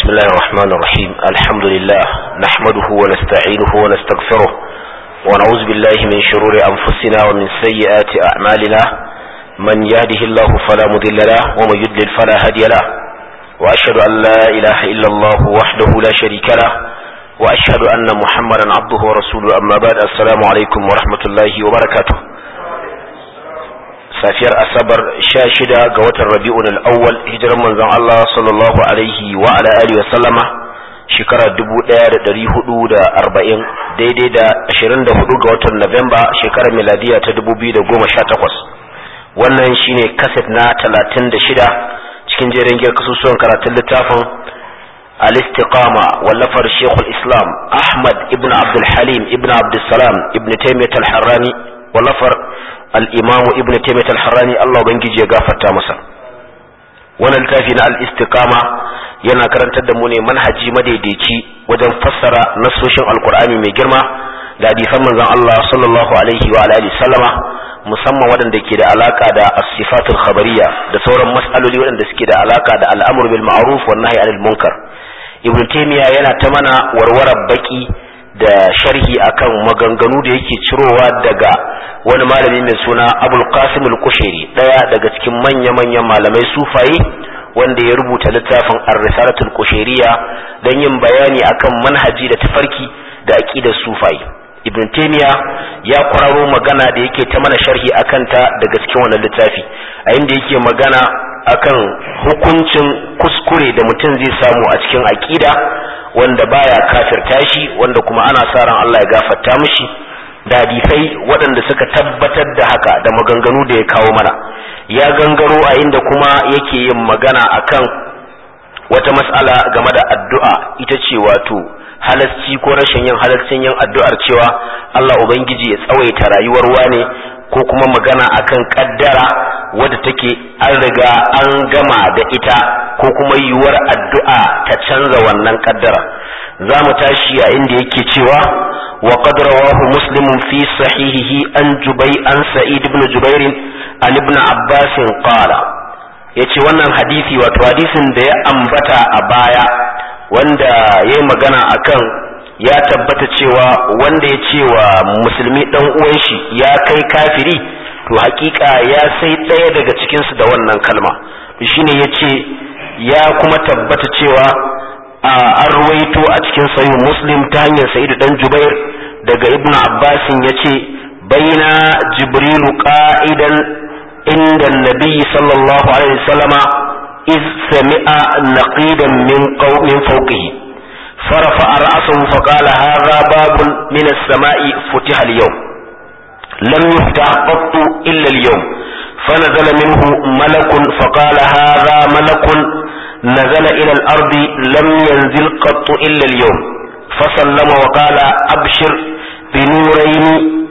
بسم الله الرحمن الرحيم الحمد لله نحمده ونستعينه ونستغفره ونعوذ بالله من شرور أنفسنا ومن سيئات أعمالنا من يهده الله فلا مضل له ومن يضلل فلا هادي له وأشهد أن لا إله إلا الله وحده لا شريك له وأشهد أن محمدا عبده ورسوله أما بعد السلام عليكم ورحمة الله وبركاته safiyar asabar 16 ga watan rabi'un al-awwal hijiran manzon Allah sallallahu alaihi wa ala alihi wa sallama shekarar 1440 daidai da 24 ga watan Nuwamba shekarar miladiya ta 2018 wannan shine kaset na 36 cikin jerin kasusuwan karatun littafin al-istiqama wallafar Sheikhul Islam Ahmad ibn Abdul Halim ibn Abdul Salam ibn Taymiyyah al-Harrani wallafar الإمام ابن تيمية الحراني الله بنجي يغفرتا masa wannan littafi na al-istiqama yana karantar da mu ne manhaji madaidaici wajen fassara nasoshin alqur'ani mai girma da hadisan manzon Allah sallallahu alaihi wa alihi sallama musamman wadanda ke da alaka da as-sifatul khabariyya da sauran mas'aloli wadanda suke da alaka da al-amr bil ma'ruf wan nahy anil munkar ibn taymiya yana ta mana warware baki da sharhi akan maganganu da yake cirowa daga wani malami mai suna Abul Qasim al-Kushairi daya daga cikin manya-manyan malamai sufaye wanda ya rubuta littafin Ar-Risalatul Kushairiyya don yin bayani akan manhaji da tafarki da aqidar sufaye. Ibn Taymiyyah ya kwararo magana da yake ta mana sharhi akan ta daga cikin wannan littafi a inda yake magana akan hukuncin kuskure da mutum zai samu a cikin aqida wanda baya kafirta shi wanda kuma ana sa ran Allah ya gafarta mishi da hadisai waɗanda suka tabbatar da haka da maganganu da ya kawo mana ya gangaro a inda kuma yake yin magana akan wata mas'ala game da addu'a ita ce wato halasci ko rashin yin halascin yin addu'ar cewa Allah ubangiji ya tsawaita rayuwar wane ko kuma magana akan kaddara wadda take an riga an gama da ita ko kuma yiwuwar addu'a ta canza wannan kaddara za mu tashi a inda yake cewa wa qad rawahu muslimun fi sahihihi an sa'id ibn jubair an ibn abbas qala yace wannan hadisi wato hadisin da ya ambata a baya wanda yayi magana akan ya tabbata cewa wanda ya ce wa musulmi dan uwan shi ya kai kafiri to hakika ya sai ɗaya daga cikin su da wannan kalma shine yace ya kuma tabbata cewa an ruwaito a cikin sahih muslim ta hanyar sa'id dan jubair daga ibnu abbas yace baina jibril qa'idan inda annabi sallallahu alaihi wasallama iz sami'a naqidan min fawqihi فرفع رأسه فقال هذا باب من السماء فتح اليوم لم يفتح قط إلا اليوم فنزل منه ملك فقال هذا ملك نزل إلى الأرض لم ينزل قط إلا اليوم فسلم وقال أبشر بنورين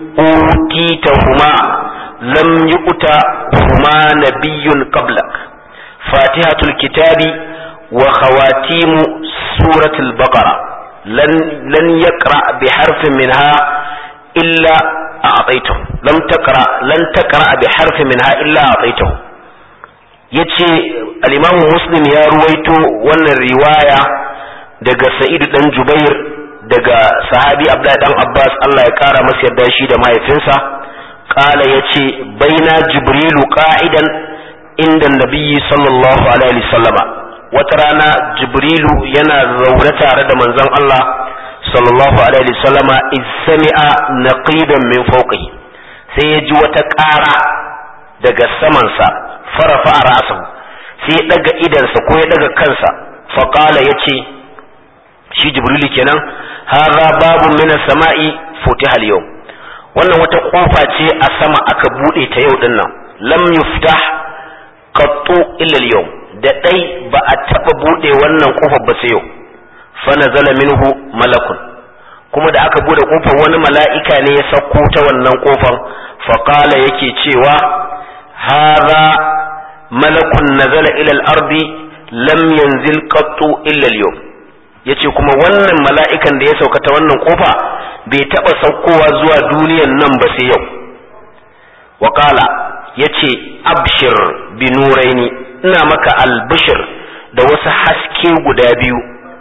أوتيتهما لم يؤتهما نبي قبلك فاتحة الكتاب وخواتيم سورة البقرة لن يقرأ بحرف منها إلا أعطيته لن تقرأ بحرف منها إلا أعطيته yace al-Imam Muslim ya ruwaito wannan riwaya daga Sa'id dan Jubair daga sahabi Abdullah dan Abbas Allah ya kara masa yarda shi da mahaifinsa kala yace baina Jibrilu qa'idan inda Nabi sallallahu alaihi wasallama wata rana Jibrilu yana zaune tare da manzon Allah sallallahu alaihi wasallama iz sami'a naqidan min fawqihi sai ya ji wata ƙara daga samansa farafa ra'sahu sai ya daga idansa ko ya daga kansa fa qala yace shi Jibrilu kenan hadha babun min as-sama'i futiha al-yawm wannan wata kofa ce a sama aka bude ta yau dinnan lam yuftah qattu illa al-yawm da dai ba a taba bude wannan kofar ba sai yau fa nazala minhu malakun kuma da aka bude kofar wani mala'ika ne ya sauko ta wannan kofar fa qala yake cewa hadha malakun nazala ila al-ardi lam yanzil qattu illa al-yawm yace kuma wannan mala'ikan da ya sauka ta wannan kofa bai taba saukowa zuwa duniyar nan ba sai yau wa qala yace abshir bi nuraini ina maka albishir da wasu haske guda biyu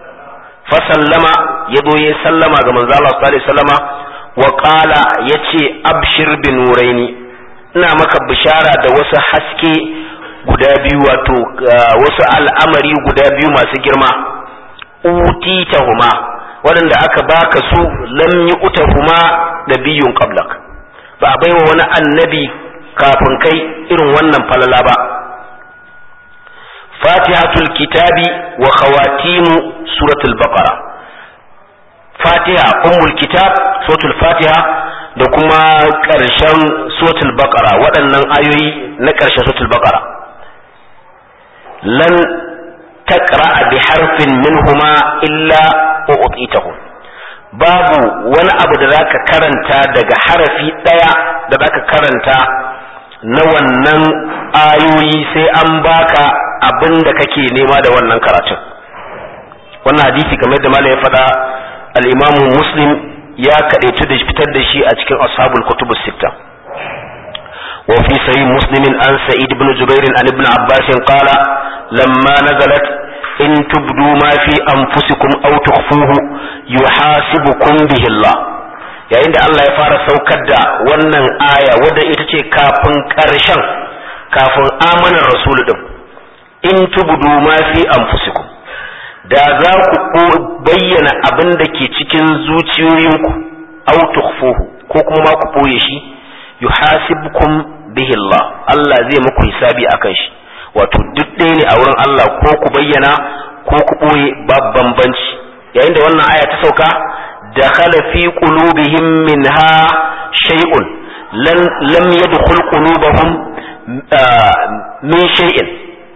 fa sallama yazo ya sallama ga manzo Allah sallallahu alaihi wasallama wa qala yace abshir bi nuraini, ina maka bishara da wasu haske guda biyu, wato wasu al'amari guda biyu masu girma, utitahuma waɗanda aka baka su lam yu'tahuma nabiyyun qablak, ba a baiwa wani annabi kafin kai irin wannan falala ba. fatihatul kitabi wa khawatimu suratul baqara, fatiha ummul kitab suratul fatiha da kuma ƙarshen suratul baqara, waɗannan ayoyi na ƙarshen suratul baqara. lan taqra bi harfin minhuma illa u'titahu, babu wani abu da zaka karanta daga harafi daya da zaka karanta na wannan ayoyi sai an baka abin da kake nema da wannan karatun. wannan hadisi kamar da malai ya faɗa al-Imam Muslim ya kadaitu da fitar da shi a cikin ashabul kutubus sittah. wa fi sahih Muslim an Sa'id ibn Jubair an ibn Abbas qala lamma nazalat in tubdu ma fi anfusikum aw tukhfuhu yuhasibukum bihi Allah, yayin da Allah ya fara saukar da wannan aya wadda ita ce kafin amanar rasul din, in tubdu ma fi anfusikum, da za ku bayyana abin da ke cikin zuciyoyinku, aw tukhfuhu ko kuma ma ku boye shi, yuhasibukum bihi Allah, Allah zai muku hisabi akan shi. wato duk ɗaya ne a wurin Allah, ko ku bayyana ko ku ɓoye babu bambanci. yayin da wannan aya ta sauka, dakhala fi qulubihim minha shay'un lam yadkhul qulubahum min shay'in,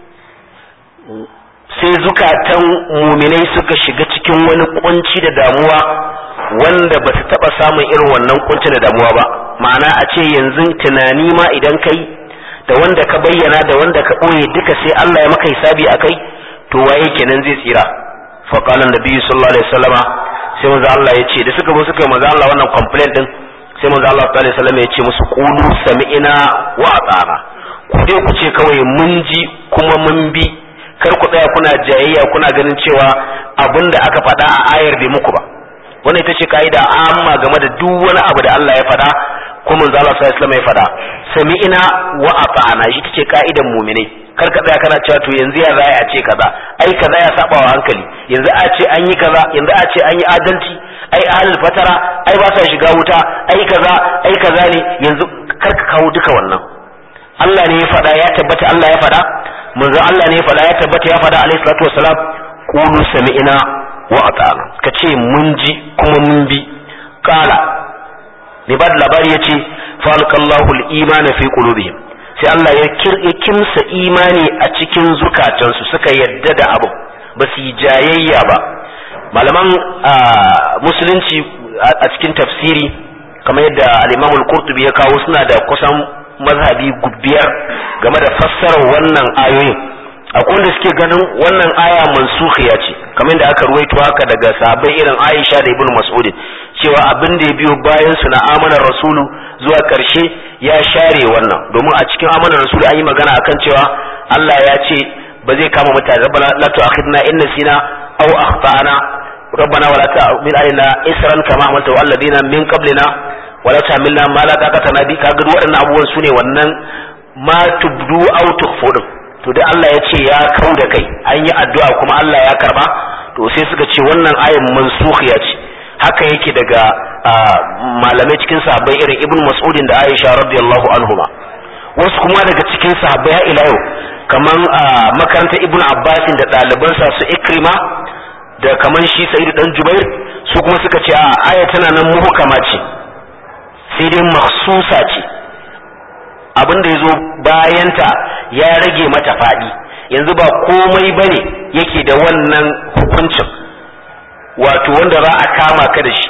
sai zukatan muminai suka shiga cikin wani kunci da damuwa wanda ba su taɓa samun irin wannan kunci da damuwa ba. ma'ana a ce yanzu tunani ma idan kai da wanda ka bayyana da wanda ka ɓoye duka sai Allah ya maka hisabi akai, to waye kenan zai tsira? fa qala annabi sallallahu alaihi wasallama, sai manzo Allah ya ce da suka zo suka manzo Allah wannan complaint din, sai manzo Allah sallallahu alaihi wasallama ya ce musu qulu sami'na wa ata'na, ku dai ku ce kawai mun ji kuma mun bi, kar ku tsaya kuna jayayya kuna ganin cewa abinda aka faɗa a ayar bai muku ba. wannan ita ce kaida amma game da duk wani abu da Allah ya faɗa ko manzo Allah sallallahu alaihi wasallam ya faɗa, sami'ina wa ata'na, shi tace kaidan mu'minai. kar ka tsaya kana cewa to yanzu ya za a ce kaza, ai kaza ya saba wa hankali, yanzu a ce an yi kaza, yanzu a ce an yi adalci, ai ahlul fatara ai ba sa shiga wuta, ai kaza ne, yanzu kar ka kawo duka wannan. Allah ne ya faɗa ya tabbata, Allah ya faɗa, manzo Allah ne ya faɗa ya tabbata ya faɗa alaihi salatu wassalam, qulu sami'ina wa ata'na, kace mun ji kuma mun bi. qala ne ba da labari yace falqallahu al-iman fi qulubihim, sai Allah ya kimsa imani a cikin zukatansu, suka yadda da abu, ba su yi jayayya ba. malaman musulunci a cikin tafsiri kamar yadda al-Imam al-Qurtubi ya kawo, suna da kusan mazhabi gubbiyar game da fassarar wannan ayoyin. akwai wanda suke ganin wannan aya mansukhiya ce, kamar da aka ruwaito haka daga sahabbai irin Aisha da Ibn Mas'ud, cewa abin da ya biyo bayan su na amanar rasulu zuwa karshe ya share wannan, domin a cikin amanar rasulu an yi magana akan cewa Allah ya ce ba zai kama mutane, rabbana la tu'akhidna in nasina aw akhtana, rabbana wala ta'mil alaina isran kama hamalta wal ladina min qablina wala tahmilna ma la taqata lana bi. kaga waɗannan abubuwan sune wannan ma tubdu aw tukhfu, to da Allah ya ce ya kau da kai, an yi addu'a kuma Allah ya karba, to sai suka ce wannan ayan mansukhiya ce. haka yake daga malamai cikin sahabbai irin Ibn Mas'ud da Aisha radiyallahu anhuma. wasu kuma daga cikin sahabbai har ila yau kaman makarantar Ibn Abbas da ɗalibansa su Ikrima da kaman shi Sa'id dan Jubair, su kuma suka ce aya tana nan muhkama ce, sai dai makhsusa ce, abin da yazo bayanta ya rage mata fadi, yanzu ba komai bane yake da wannan hukuncin, wato wanda za a kama ka da shi,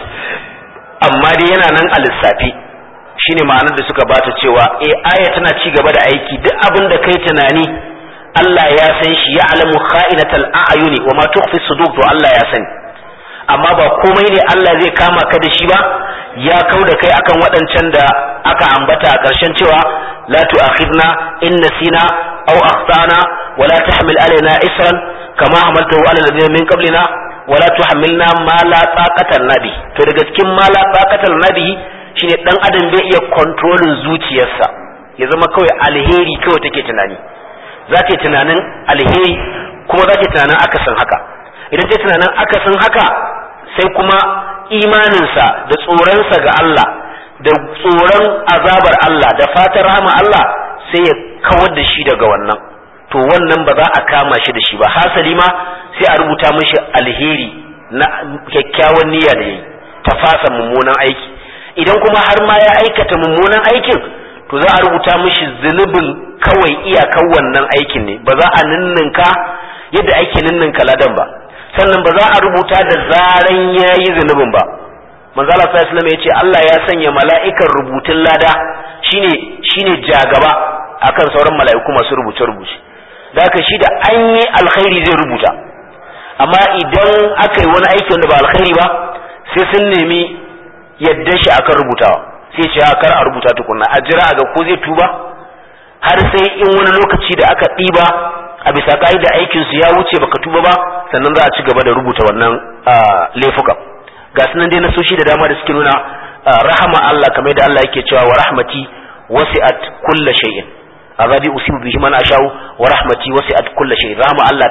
amma dai yana nan a lissafi. shine ma'anar da suka bata cewa aya tana ci gaba da aiki, duk abin da kai tunani Allah ya san shi, ya alamu kha'inatal a'yuni wa ma tukhfi sudur, to Allah ya sani, amma ba komai ne Allah zai kama ka da shi ba. ya kauda kai akan waɗancan da aka ambata a ƙarshen cewa la tu'akhidna in nasina aw akhtana wa la tahmil alaina isran kama hamaltahu ala alladhina min qablina wala tuhammilna ma la taqata nabi. To daga cikin ma la taqata nabi shine dan adam bai iya controlling zuciyarsa, ya zama kawai alheri kawai take tunani, za ta yi tunanin alheri kuma za ta yi tunanin akasin haka. Idan ta yi tunanin akasin haka sai kuma imaninsa da tsoronsa ga Allah da tsoron azabar Allah da fatan rahama Allah sai ya kawar da shi daga wannan, to wannan ba za a kama shi da shi ba, hasali ma sai a rubuta mishi alheri na kyakkyawan niyya da yayi ta fasa mummunan aiki. Idan kuma har ma ya aikata mummunan aikin to za a rubuta mishi zunubin kawai iyakar wannan aikin ne, ba za a ninninka yadda ake ninninka ladan ba, sannan ba za a rubuta da zaran yayi zunubin ba. Manzo Allah sallallahu alaihi wasallam yace Allah ya sanya mala'ikan rubutun lada shine jagaba akan sauran mala'iku masu rubuce da haka shi da an yi alkhairi zai rubuta, amma idan aka yi wani aiki wanda ba alkhairi ba sai sun nemi yadda shi akan rubutawa, sai ce kar a rubuta tukunna a jira a ga ko zai tuba, har sai in wani lokaci da aka ɗiba a bisa ka'ida aikin su ya wuce baka tuba ba sannan za a ci gaba da rubuta wannan laifuka. Ga sunan dai nasoshi da dama da suke nuna rahama Allah, kamar da Allah yake cewa wa rahmati wasi'at kulli shay'in azabi usibu bihi man asha'u wa rahmati wasi'at kulli shay'in. Rahama Allah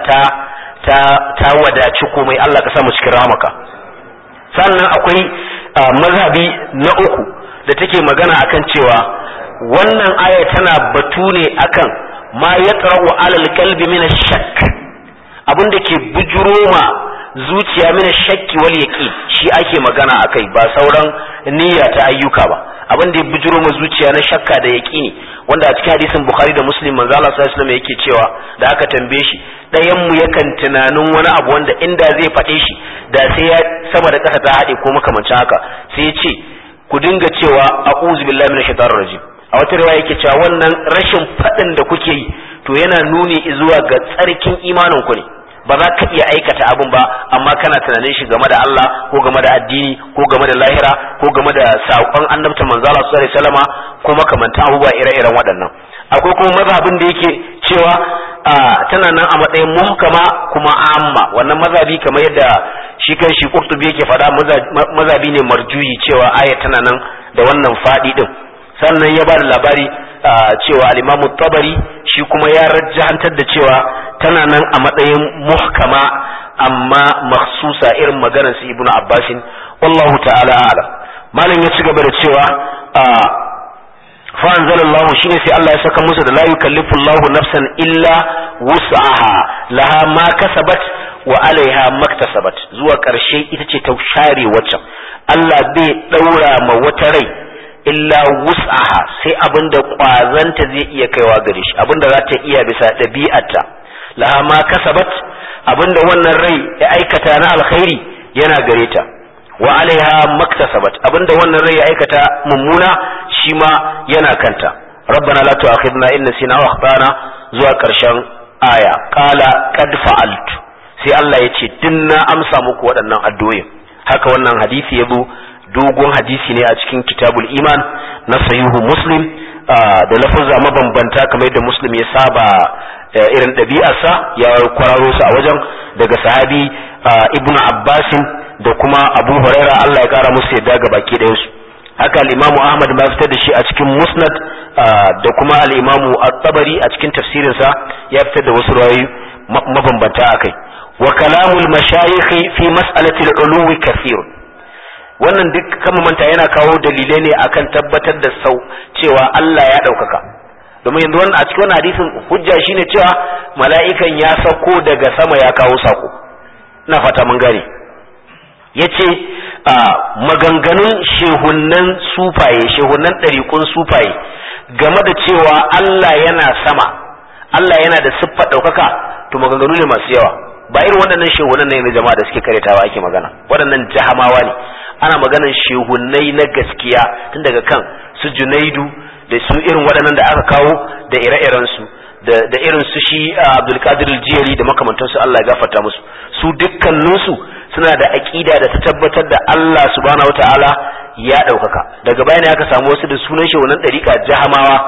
ta wadaci komai, Allah ka sa mu cikin rahamaka. Sannan akwai mazhabi na uku da take magana akan cewa wannan aya tana batu ne akan ma yatra'u alal qalbi min ash-shakk, abinda ke bujuro ma zuciya min ash-shakki wal yaqin, shi ake magana akai ba sauran niyya ta ayyuka ba. Abin da ya bujuro ma zuciya na shakka da yaqini, wanda a cikin hadisin Bukhari da Muslim manzo Allah sallallahu alaihi wasallam yake cewa da aka tambaye shi ɗayan mu yakan tunanin wani abu wanda inda zai faɗe shi da sai ya sama da ƙasa ta haɗe ko makamancin haka, sai ya ce ku dinga cewa a'udhu billahi minash shaitanir rajim. A wata riwaya yake cewa wannan rashin faɗin da kuke yi to yana nuni zuwa ga tsarkin imanin ku ne, ba za ka iya aikata abin ba amma kana tunanin shi game da Allah ko game da addini ko game da lahira ko game da saƙon annabta manzo Allah sallallahu alaihi wasallama ko makamantan abubuwa ire-iren waɗannan. Akwai kuma mazhabin da yake cewa tana nan a matsayin muhkama kuma amma, wannan mazhabi kamar yadda shi kan shi Qurtubi yake faɗa mazhabi ne marjuyi cewa aya tana nan da wannan faɗi din. Sannan ya ba da labari cewa al-Imam Tabari shi kuma ya rajjahantar da cewa tana nan a matsayin muhkama amma makhsusa irin maganar su Ibn Abbasin, wallahu ta'ala a'lam. Malam ya ci gaba da cewa fa anzalallahu shine sai Allah ya saka musu da la yukallifu Allahu nafsan illa wus'aha laha ma kasabat wa alaiha maktasabat, zuwa karshe ita ce ta share waccan. Allah bai daura ma wata rai illa wus'aha sai abinda kwazanta zai iya kaiwa gare shi, abinda za ta iya bisa ɗabi'arta. laha ma kasabat, abinda wannan rai ya aikata na alkhairi yana gare ta, wa alaiha maktasabat, abinda wannan rai ya aikata mummuna shi ma yana kanta. rabbana la tu'akhidna in nasina aw akhtana, zuwa karshen aya. qala qad fa'altu, sai Allah ya ce dinna amsa muku waɗannan addu'o'i. haka wannan hadisi yazo, dogon hadisi ne a cikin kitabul iman na sahihu Muslim, da lafazza mabambanta kamar yadda Muslim ya saba irin ɗabi'arsa, ya kwararo su a wajen daga sahabi Ibn Abbasin da kuma Abu Huraira, Allah ya kara musu yadda ga baki ɗayan su. haka al-Imam Ahmad ma fitar da shi a cikin Musnad, da kuma al-Imam At-Tabari a cikin tafsirinsa ya fitar da wasu rawayoyi mabambanta akai. wa kalamul mashayikh fi mas'alati al-uluwi kathir, wannan duk kama manta yana kawo dalilai ne akan tabbatar da cewa Allah ya ɗaukaka. domin yanzu wannan a cikin wannan hadisin hujja shine cewa mala'ikan ya sako daga sama ya kawo sako. ina fata mun gane. yace maganganun shehunnan sufaye, shehunnan ɗariƙun sufaye game da cewa Allah yana sama, Allah yana da siffar ɗaukaka, to maganganu ne masu yawa. ba irin waɗannan shehunan ne na jama'a da suke karetawa ake magana, waɗannan jahamawa ne. ana maganan shehunnai na gaskiya, tun daga kan su Junaidu da su irin waɗannan da aka kawo da ire-iren su da irin su shi Abdul Qadir al-Jilani da makamantansu, Allah ya gafarta musu. su dukkanin su suna da aqida da ta tabbatar da Allah subhanahu wataala ya daukaka. daga baya ne aka samu wasu da sunan shehunan dariqa jahamawa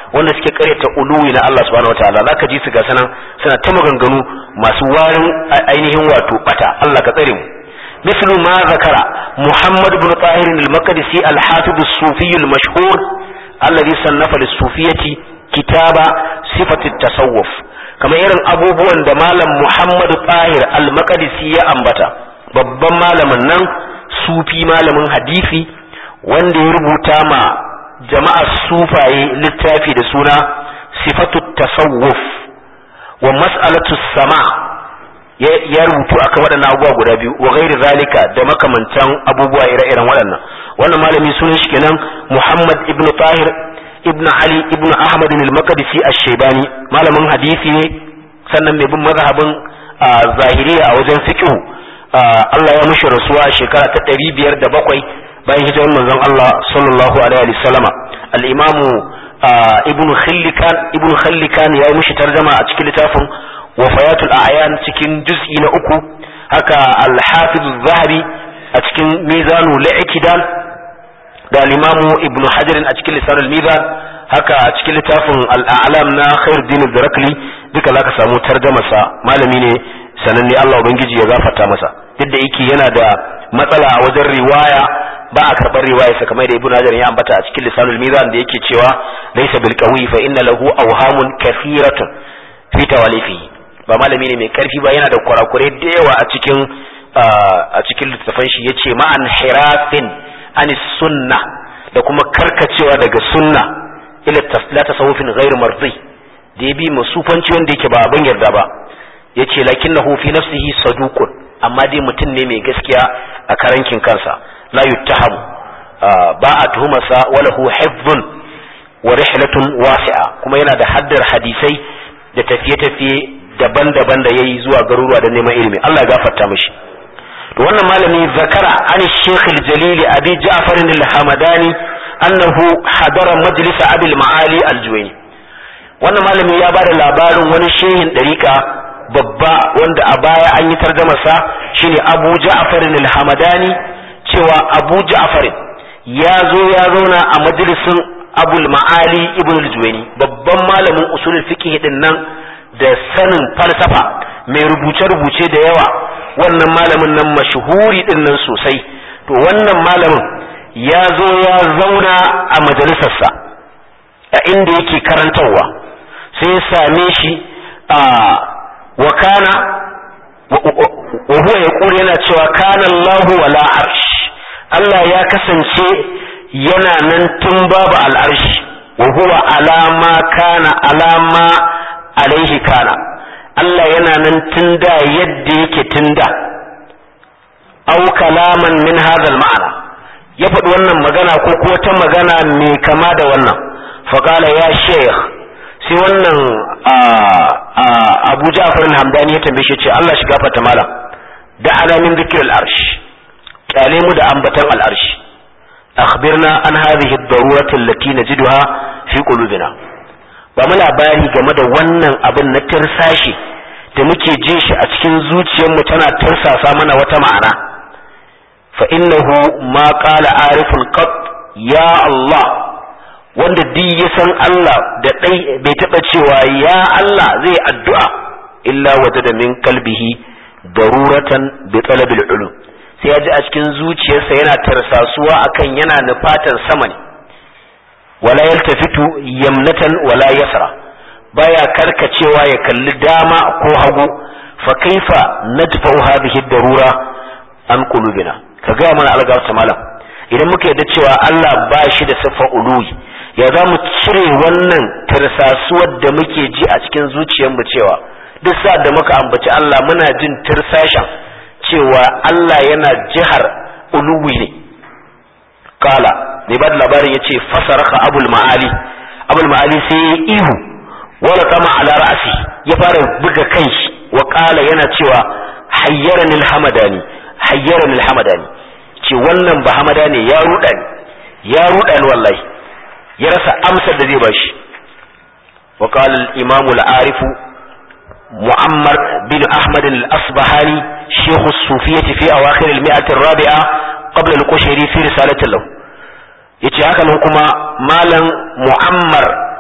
wanda suke karyata uluwi na Allah subhanahu wataala zaka ji su ga sanan suna ta maganganu masu warin ainihin wato bata Allah ka tsare mu mislu ma zakara Muhammad ibn Tahir al-Maqdisi al-Hafiz as-Sufi al-mashhur alladhi sannafa lis-sufiyati kitaba sifat at-tasawuf kamar irin abubuwan da malam Muhammad Tahir al-Maqdisi ya ambata babban malamin nan sufi malamin hadisi wanda ya rubuta ma jama'a sufaye littafi da suna sifatut tasawuf wa mas'alatu sama ya rubutu akan waɗannan abubuwa guda biyu wa ghairi zalika da makamantan abubuwa ire-iren waɗannan wannan malami sunan shi kenan Muhammad ibn Tahir ibn Ali ibn Ahmad al-Maqdisi ash-Shaybani malamin hadisi ne sannan mai bin mazhabin zahiriya a wajen fiqh Allah ya mushi rasuwa shekara ta 507 bayan hijirar manzon Allah sallallahu alaihi wasallama al-Imam Ibn Khallikan ya yi mushi tarjuma a cikin littafin Wafayatul A'yan cikin juz'i na 3 haka al-Hafiz az-Zahabi a cikin Mizanul I'tidal da al-Imam Ibn Hajar a cikin Lisanul Mizan haka a cikin littafin al-A'lam na Khairuddin az-Zarakli duka zaka samu tarjumarsa malami ne sananne Allah ubangiji ya gafarta masa duk da yake yana da matsala a wajen riwaya ba a karɓar riwaya sa kamar da Ibn Hajar ya ambata a cikin Lisanul Mizan da yake cewa laysa bil qawi fa inna lahu awhamun kathiratun fi tawalifihi ba malami ne mai karfi ba yana da kurakure da yawa a cikin littafin shi yace ma'an hirafin anis sunna da kuma karkacewa daga sunna ila la tasawufin ghairu mardi da ya bi masufanci wanda yake ba abin yarda ba yace lakinnahu fi nafsihi saduqun amma dai mutum ne mai gaskiya a karankin kansa la yuttahamu ba a tuhumarsa walahu hifdhun wa rihlatun wasi'a kuma yana da haddar hadisai da tafiye-tafiye daban-daban da yayi zuwa garuruwa da neman ilimi Allah ya gafarta mishi to wannan malami zakara an Sheikh al-Jalil Abi Ja'far al-Hamadani annahu hadara majlis Abi al-Ma'ali al-Juwayni wannan malami ya bada labarin wani shehin dariqa babba wanda a baya an yi tarjumarsa shine Abu Ja'far al-Hamadani cewa Abu Ja'far ya zauna a majalisin Abu al-Ma'ali ibn al-Juwayni babban malamin usulul fiqh din nan da sanin falsafa mai rubuce-rubuce da yawa wannan malamin nan mashhuri din nan sosai to wannan malamin ya zauna a majalisarsa a inda yake karantarwa sai ya same shi wa kana wa huwa yaqulu yana cewa kana Allahu wala arsh Allah ya kasance yana nan tun babu al'arshi wa huwa alama kana alama alaihi kana Allah yana nan tun da yadda yake tun da au kalaman min hadha ma'ana ya faɗi wannan magana ko ko ta magana mai kama da wannan faqala ya sheikh sai wannan Abu Ja'far al-Hamdani ya tambaye shi ce Allah shi gafarta malam da alamin zikr al-arsh kyale mu da ambatan al-arsh akhbirna an hadhihi ad-darurati allati najiduha fi qulubina ba mu labari game da wannan abin na tirsashi da muke jin shi a cikin zuciyarmu tana tirsasa mana wata ma'ana fa innahu ma qala arifun qat ya Allah wanda duk ya san Allah da dai bai taba cewa ya Allah zai addu'a illa wajada min qalbihi daruratan bi talabil ulum sai ya ji a cikin zuciyarsa yana tirsasuwa akan yana nufatar sama ne wala yaltafitu yamnatan wala yasra baya karkacewa ya kalli dama ko hagu fa kaifa nadfa'u hadhihi darura an qulubina kaga mana algafta malam idan muka yadda cewa Allah ba shi da sifa uluwi ya za mu cire wannan tirsasuwar da muke ji a cikin zuciyarmu cewa duk sa da muka ambaci Allah muna jin tirsashin cewa Allah yana jihar uluwi ne kala ne ba da labarin yace fasaraka abul ma'ali sai ya ihu wala kama ala ra'si ya fara buga kanshi wa kala yana cewa hayyarani alhamadani ce wannan ba hamadani ya ruda ni wallahi ya rasa amsar da zai bashi wa qala al-imam al-arif mu'ammar bin ahmad al-asbahani shaykh as-sufiyyah fi awakhir al-mi'ah ar-rabi'a qabla al-qushayri fi risalatin lahu yace haka nan kuma malam mu'ammar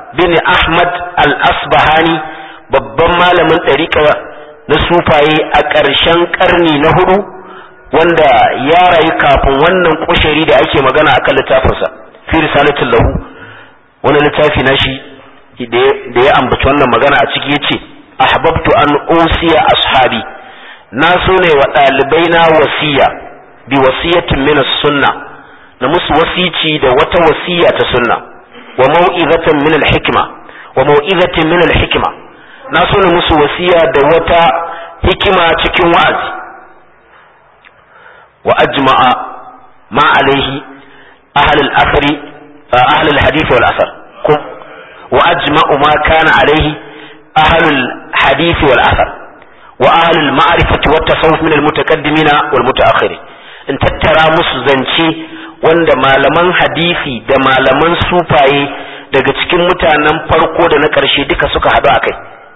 bin Ahmad al-Asbahani babban malamin ɗariƙa na sufaye a ƙarshen ƙarni na 4 wanda ya rayu kafin wannan kushari da ake magana akan littafinsa fi risalatul lahu wani littafi na shi da ya ambaci wannan magana a ciki yace ahbabtu an usiya ashabi na so ne wa ɗalibai na wasiya bi wasiyatin min as-sunna na musu wasici da wata wasiya ta sunna wa mau'izatan min al-hikma wa mau'izatin min al-hikma na so ne musu wasiya da wata hikima cikin wa'azi wa ajma'a ma alaihi ahli al-athari ahli al-hadith wal athar wa ajma'u ma kana alaihi ahli al-hadith wal athar wa ahli al-ma'rifati wat tasawuf min al-mutaqaddimin wal mutaakhirin in tattara musu zance wanda malaman hadisi da malaman sufaye daga cikin mutanen farko da na ƙarshe duka suka haɗu akai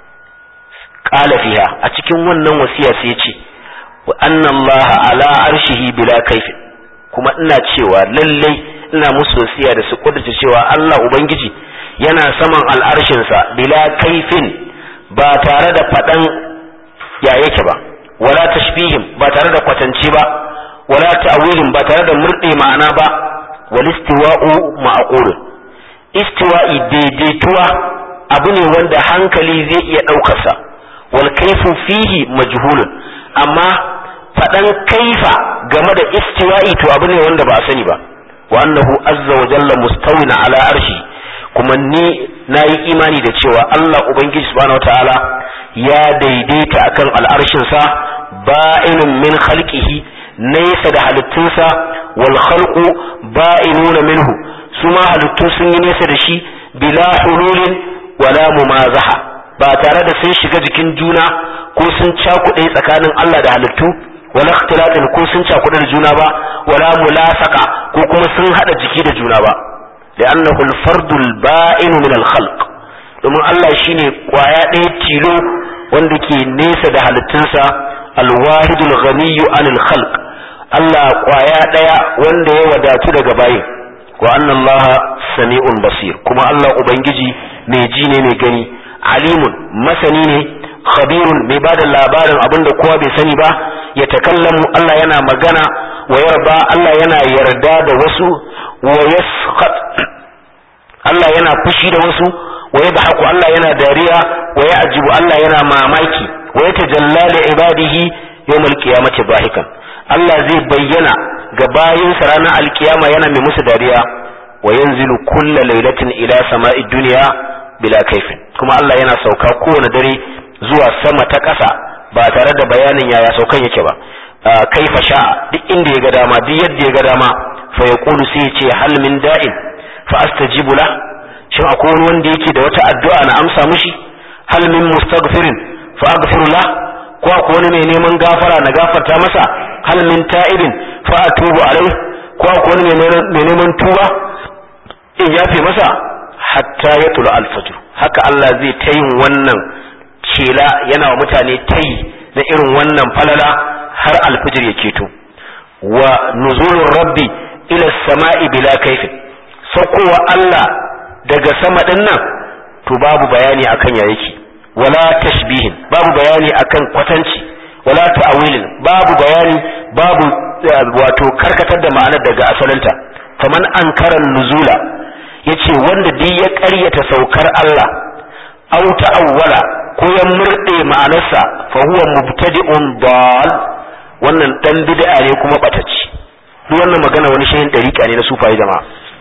qala fiha a cikin wannan wasiya sai ya ce wa anna Allah ala arshihi bila kayf kuma ina cewa lalle ina musu wasiya da su kudurta cewa Allah ubangiji yana saman al'arshin sa bila kayfin ba tare da fadan ya yake ba wala tashbihin ba tare da kwatance ba wala ta'wilin ba tare da murde ma'ana ba wal istiwa'u ma'qul istiwa'i daidaituwa abu ne wanda hankali zai iya daukar sa wal kayfu fihi majhulun amma fadan kaifa game da istiwa'i to abu ne wanda ba a sani ba wa annahu azza wa jalla mustawin ala arshi kuma ni nayi imani da cewa Allah ubangiji subhanahu wataala ya daidaita akan al'arshin sa ba'inun min khalqihi naysa da halittunsa wal khalqu ba'inuna minhu suma halittu sun yi nesa da shi bila hululin wala mumazaha ba tare da sun shiga jikin juna ko sun cakuɗe tsakanin Allah da halittu wala ikhtilatin ko sun cakuɗe da juna ba wala mulasaka ko kuma sun hada jiki da juna ba li'annahu al-fardul ba'in min al-khalq domin Allah shine kwaya ɗaya tilo wanda ke nesa da halittunsa al-wahidul ghaniyyu anil khalq Allah kwaya ɗaya wanda ya wadatu daga bayin wa anna Allah sami'un basir kuma Allah ubangiji mai ji ne mai gani alimun masani ne khabirun mai bada labarin abinda kowa bai sani ba ya takallamu Allah yana magana wa yarda Allah yana yarda da wasu wa yaskhat Allah yana fushi da wasu wa yadhaku Allah yana dariya wa ya'jibu Allah yana mamaki wa yatajalla li ibadihi yawmal qiyamati bahikan Allah zai bayyana ga bayinsa ranar alkiyama yana mai musu dariya wa yanzilu kulla lailatin ila sama'i dunya bila kaifin kuma Allah yana sauka kowane dare zuwa sama ta ƙasa ba tare da bayanin yaya saukan yake ba kaifa sha'a duk inda ya ga dama duk yadda ya ga dama fa yaqulu sai ya ce hal min da'in fa astajibu la shin akwai wani wanda yake da wata addu'a na amsa mishi hal min mustaghfirin fa aghfiru la ko akwai wani mai neman gafara na gafarta masa hal min ta'ibin fa atubu alai ko akwai wani mai neman tuba in yafe masa hatta ya tulu alfajr haka Allah zai ta yin wannan kela yana wa mutane tayi na irin wannan falala har alfajr ya keto wa nuzulur rabbi ila samai bila kaifin saukowa Allah daga sama din nan to babu bayani akan ya yake wala tashbihin babu bayani akan kwatanci wala ta'wilin babu bayani babu wato karkatar da ma'anar daga asalinta faman ankara nuzula yace wanda duk ya ƙaryata saukar Allah aw ta'awwala ko ya murde ma'anarsa fa huwa mubtadi'un dal wannan dan bid'a ne kuma batacci duk wannan magana wani shehin dariƙa ne na sufayi jama'a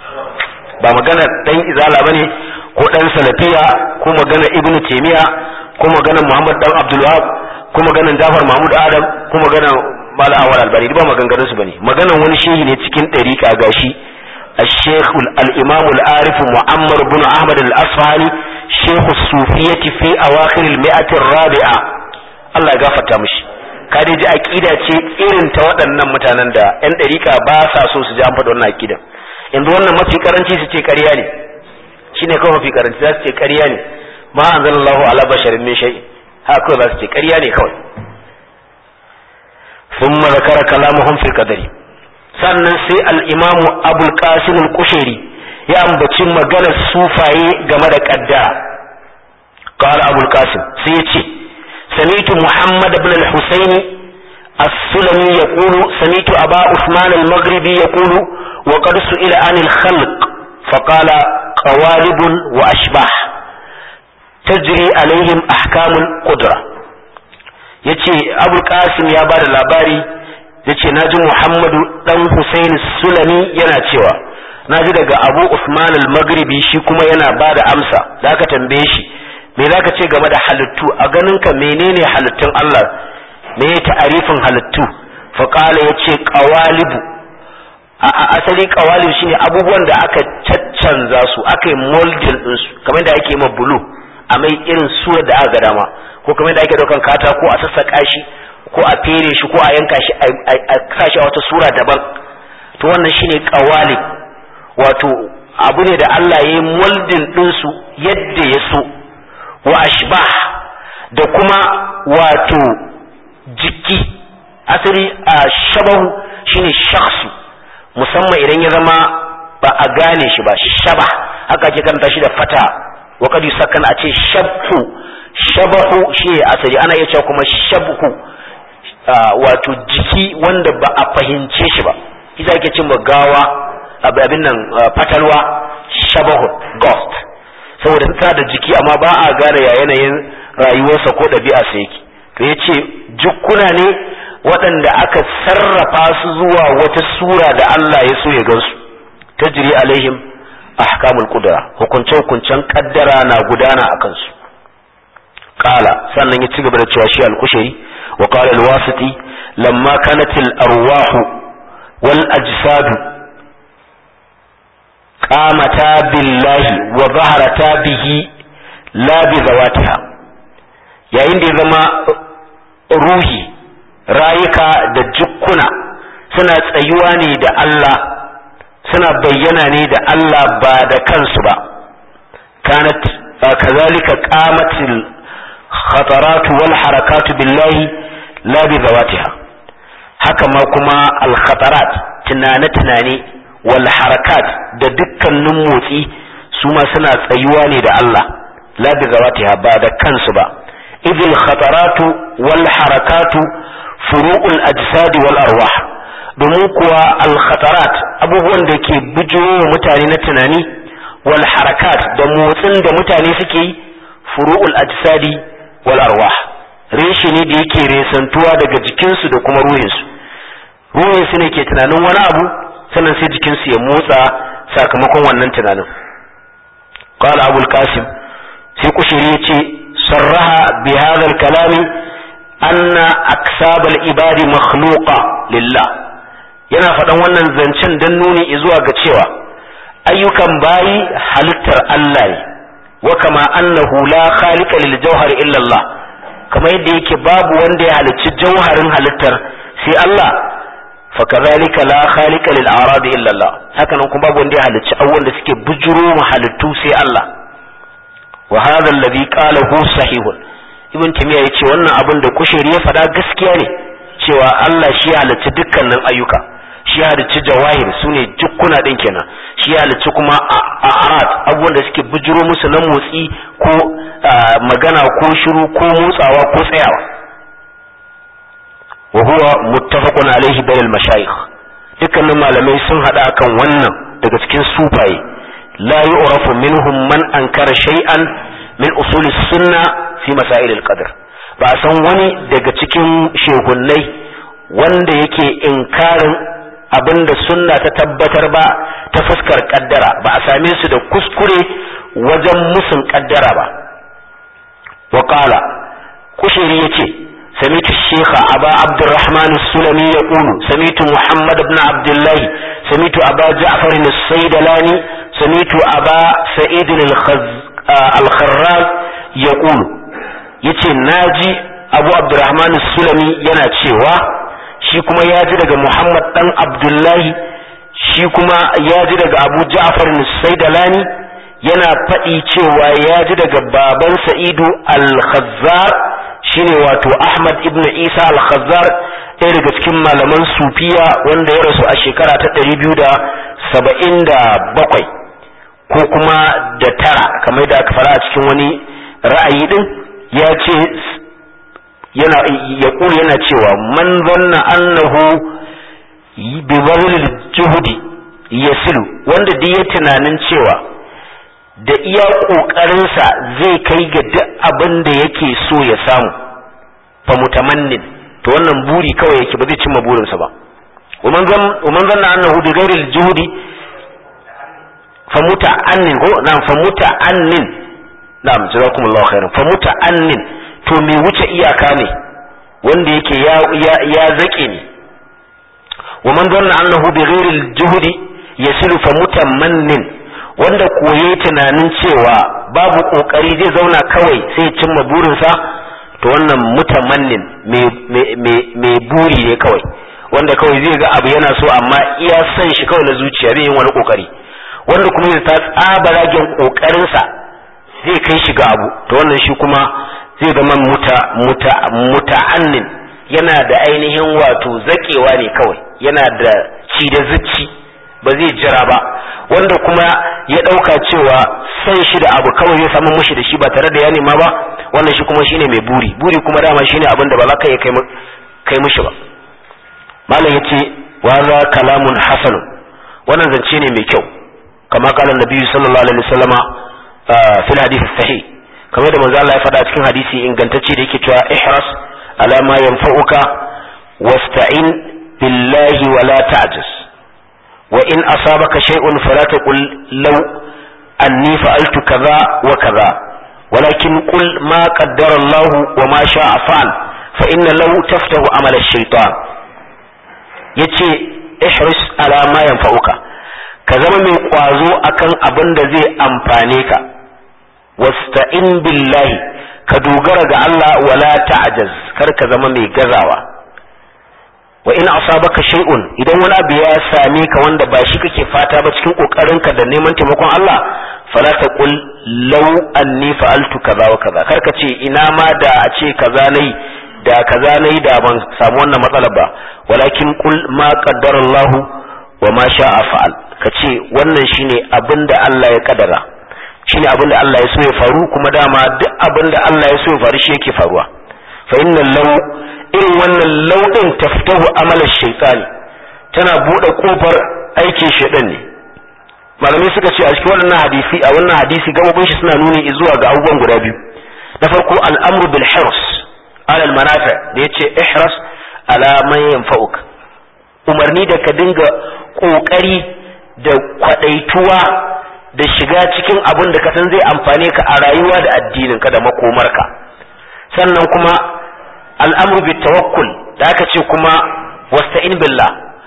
ba magana dan izala bane ko dan salafiya ko magana ibnu taymiya ko magana muhammad dan abdul wahab ko magana jafar mahmud adam ko magana mala awal albani ba maganganun su bane maganan wani shehi ne cikin dariƙa gashi الشيخ الإمام العارف معمر بن أحمد الأصفهاني شيخ الصوفية في أواخر المئة الرابعة الله يغفر تامش kade ji aqida ce irin ta waɗannan mutanen da ƴan dariƙa ba sa so su ji an faɗi wannan aqida yanzu wannan mafi karanci su ce ƙarya ne shine kawai mafi karanci za su ce ƙarya ne ma anzalallahu ala basharin min shay haka za su ce ƙarya ne kawai thumma zakara kalamuhum fil qadari sannan sai al-imamu abul qasim al-kushairi ya ambaci maganar sufaye game da kaddara. Qala Abu al-Qasim sai yace sami'tu Muhammad ibn al-Husayn as-Sulami yaqulu sami'tu Aba Uthman al-Maghribi yaqulu wa qad su'ila 'an al-khalq faqala qawalib wa ashbah tajri alaihim ahkamul qudra. yace Abu al-Qasim ya bada labari yace naji Muhammadu dan Husayn Sulami yana cewa naji daga Abu Uthman al-Maghribi shi kuma yana bada amsa da aka tambaye shi me zaka ce game da halittu a ganin ka menene halittun Allah me ya ta'arifin halittu fa qala yace qawalibu asali qawalib shine abubuwan da aka caccanza su aka yi molding din su kamar da ake ma bulu a mai irin sura da aka dama ko kamar da ake daukan katako a sassaka shi ko a fere shi ko a yanka shi a sashi a wata sura daban to wannan shine qawalib wato abu ne da Allah ya yi molding din su yadda ya so wa ashbah da kuma wato jiki asali shabahu shine shakhsu musamman idan ya zama ba a gane shi ba shaba haka ake karanta shi da fata wa kad yusakan a ce shabhu shabahu shi asali ana iya cewa kuma shabhu wato jiki wanda ba a fahimce shi ba kisa ake cin gawa abin nan fatalwa shabahu ghost saboda ta da jiki amma ba a gane ya yanayin rayuwarsa ko ɗabi'arsa yake to yace jukkuna ne waɗanda aka sarrafa su zuwa wata sura da Allah ya so ya gansu tajri alaihim ahkamul qudra hukuncen kaddara na gudana akan su qala sannan ya ci gaba da cewa shi al-Kushairi wa qala al-Wasiti lamma kanat al-arwah wal ajsad qamata billahi wa zaharata bihi la bi zawatiha yayin da ya zama ruhi rayuka da jukkuna suna tsayuwa ne da Allah suna bayyana ne da Allah ba da kansu ba kanat kazalika qamatil khatarat wal harakat billahi la bi zawatiha haka ma kuma al khatarat tunane wal harakat da dukkanin motsi su ma suna tsayuwa ne da Allah la bi zawatiha ba da kansu ba idil khataratu wal harakatu furu'ul ajsad wal arwah domin kuwa al khatarat abubuwan da ke bijiro mutane na tunani wal harakat da motsin da mutane suke yi furu'ul ajsad wal arwah reshe ne da yake resantuwa daga jikinsu da kuma ruhinsu ne ke tunanin wani abu sannan sai jikinsu ya motsa sakamakon wannan tunanin qala abul qasim sai kushiri yace sarraha bi hadha al kalami anna aksab al ibadi makhluqa lillah yana faɗan wannan zancen dan nuni zuwa ga cewa ayyukan bayi halittar Allah ne wa kama annahu la khaliqa lil jawhar illa Allah kama yadda yake babu wanda ya halicci jawharin halittar sai Allah fa kadhalika la khaliqa lil a'rad illa Allah haka nan kuma babu wanda ya halicci abubuwan da suke bujuro halittu sai Allah wa hadha alladhi qalahu sahihun ibn timiya yace wannan abin da kushiri ya faɗa gaskiya ne cewa Allah shi ya halicci dukkanin ayyuka shi ya halicci jawahir sune jukkuna din kenan shi ya halicci kuma a'rad abubuwan da suke bujuro musu na motsi ko magana ko shiru ko motsawa ko tsayawa wa huwa muttafaqun alayhi bainal mashayikh dukkanin malamai sun hada akan wannan daga cikin sufaye la yu'rafu minhum man ankara shay'an min usul as-sunnah fi masail al-qadr ba san wani daga cikin shehunnai wanda yake inkarin abinda sunna ta tabbatar ba ta fuskar kaddara ba a same su da kuskure wajen musun kaddara ba wa qala kushiri yace سمعت الشيخ أبا عبد الرحمن السلمي يقول سمعت محمد بن عبد الله سمعت أبا جعفر الصيدلاني سمعت أبا سعيد الخراز يقول yace naji Abu Abdurrahman Sulami yana cewa shi kuma ya ji daga Muhammad dan Abdullahi shi kuma ya ji daga Abu Ja'far Saidalani yana faɗi cewa ya ji daga baban Sa'idu al-Khazzar shine wato Ahmad ibn Isa al-Khazzar ɗaya daga cikin malaman sufiya wanda ya rasu a shekara ta 277 ko kuma da tara kamar da aka fara a cikin wani ra'ayi din ya ce yana cewa man zanna annahu bi dharril juhdi yasilu, wanda duk ya tunanin cewa da iya kokarinsa zai kai ga duk abin da yake so ya samu fa mutamannin, to wannan buri kawai yake ba zai cimma burinsa ba. ومن ظن أنه بغير الجهد فمتعنن فمتعنن نعم جزاكم الله خيرا فمتعنن to me wuce iyaka ne wanda yake ya zake ne. ومن ظن أنه بغير الجهد يصل فمتمنن, wanda koye tunanin cewa babu kokari zai zauna kawai sai cimma burinsa, to wannan mutamannin mai buri ne kawai, wanda kawai zai ga abu yana so amma iya san shi kawai na zuciya zai yin wani kokari, wanda kuma zai ta tsaba ragen kokarinsa zai kai shi ga abu, to wannan shi kuma zai zama muta'annin, yana da ainihin wato zakewa ne kawai, yana da ci da zuci ba zai jira ba. Wanda kuma ya dauka cewa san shi da abu kawai zai samu mushi da shi ba tare da ya nema ba, wannan shi kuma shine mai buri kuma dama shine abin da ba za ka iya kai mushi ba. malam yace wa za kalamun hasan, wannan zance ne mai kyau, kama kala nabi sallallahu alaihi wasallama fil hadith sahih, kamar da manzo Allah ya faɗa cikin hadisi ingantacce da yake cewa ihras ala ma yanfa'uka wasta'in billahi wa la ta'jaz, wa in asabaka shay'un fala taqul law anni fa'altu kaza wa kaza, walakin qul ma qaddara Allah wa ma sha'a fa'al, fa inna law taftahu amala ash-shaytan. yace ihris ala ma yanfa'uka, ka zama mai kwazo akan abin da zai amfane ka, wasta'in billahi, ka dogara ga Allah wala ta'jaz, kar ka zama mai gazawa. wa in asabaka shay'un, idan wani abu ya same ka wanda ba shi kake fata ba cikin kokarinka da neman taimakon Allah, fala taqul law anni fa'altu kaza wa kaza, kar ka ce ina ma da a ce kaza nayi da kaza nayi da ban samu wannan matsala ba, walakin qul ma qaddara Allah wa ma sha'a fa'al, kace wannan shine abinda Allah ya kaddara, shine abinda Allah ya so ya faru, kuma dama duk abinda Allah ya so ya faru shi yake faruwa. fa innal law, irin wannan law din taftahu amalan shaytani, tana bude kofar aikin shaytan ne. malamai suka ce a cikin wannan hadisi gabobin shi suna nuni zuwa ga abubuwan guda biyu. na farko al'amru bil hirs ala al manafi', da yace ihras ala man yanfa'uk, umarni da ka dinga kokari da kwadaituwa da shiga cikin abin da ka san zai amfane ka a rayuwa da addinin ka da makomarka. sannan kuma al'amru bit tawakkul, da aka ce kuma wasta'in billah,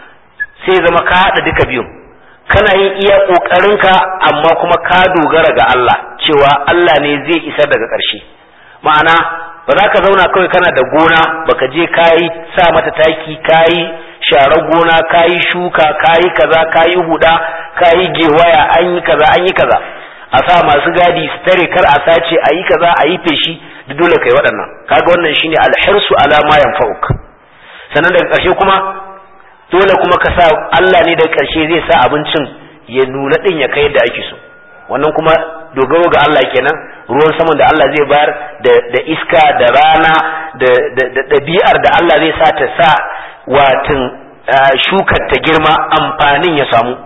sai zama ka hada duka biyu, kana yin iya kokarinka amma kuma ka dogara ga Allah cewa Allah ne zai isa daga ƙarshe. ma'ana ba za ka zauna kawai kana da gona baka je kayi sa mata taki, kayi sharar gona, kayi shuka, kayi kaza, kayi huda, kayi gewaya, an yi kaza a sa masu gadi su tare kar a sace, a yi kaza, a yi feshi, da dole kai waɗannan. kaga wannan shine alhirsu ala ma yanfa'uk. sannan daga ƙarshe kuma dole kuma ka sa Allah ne daga ƙarshe zai sa abincin ya nuna din ya kai yadda ake so. wannan kuma dogaro ga Allah kenan, ruwan saman da Allah zai bayar da iska da rana da ɗabi'ar da Allah zai sa ta sa watin shukar ta girma, amfanin ya samu.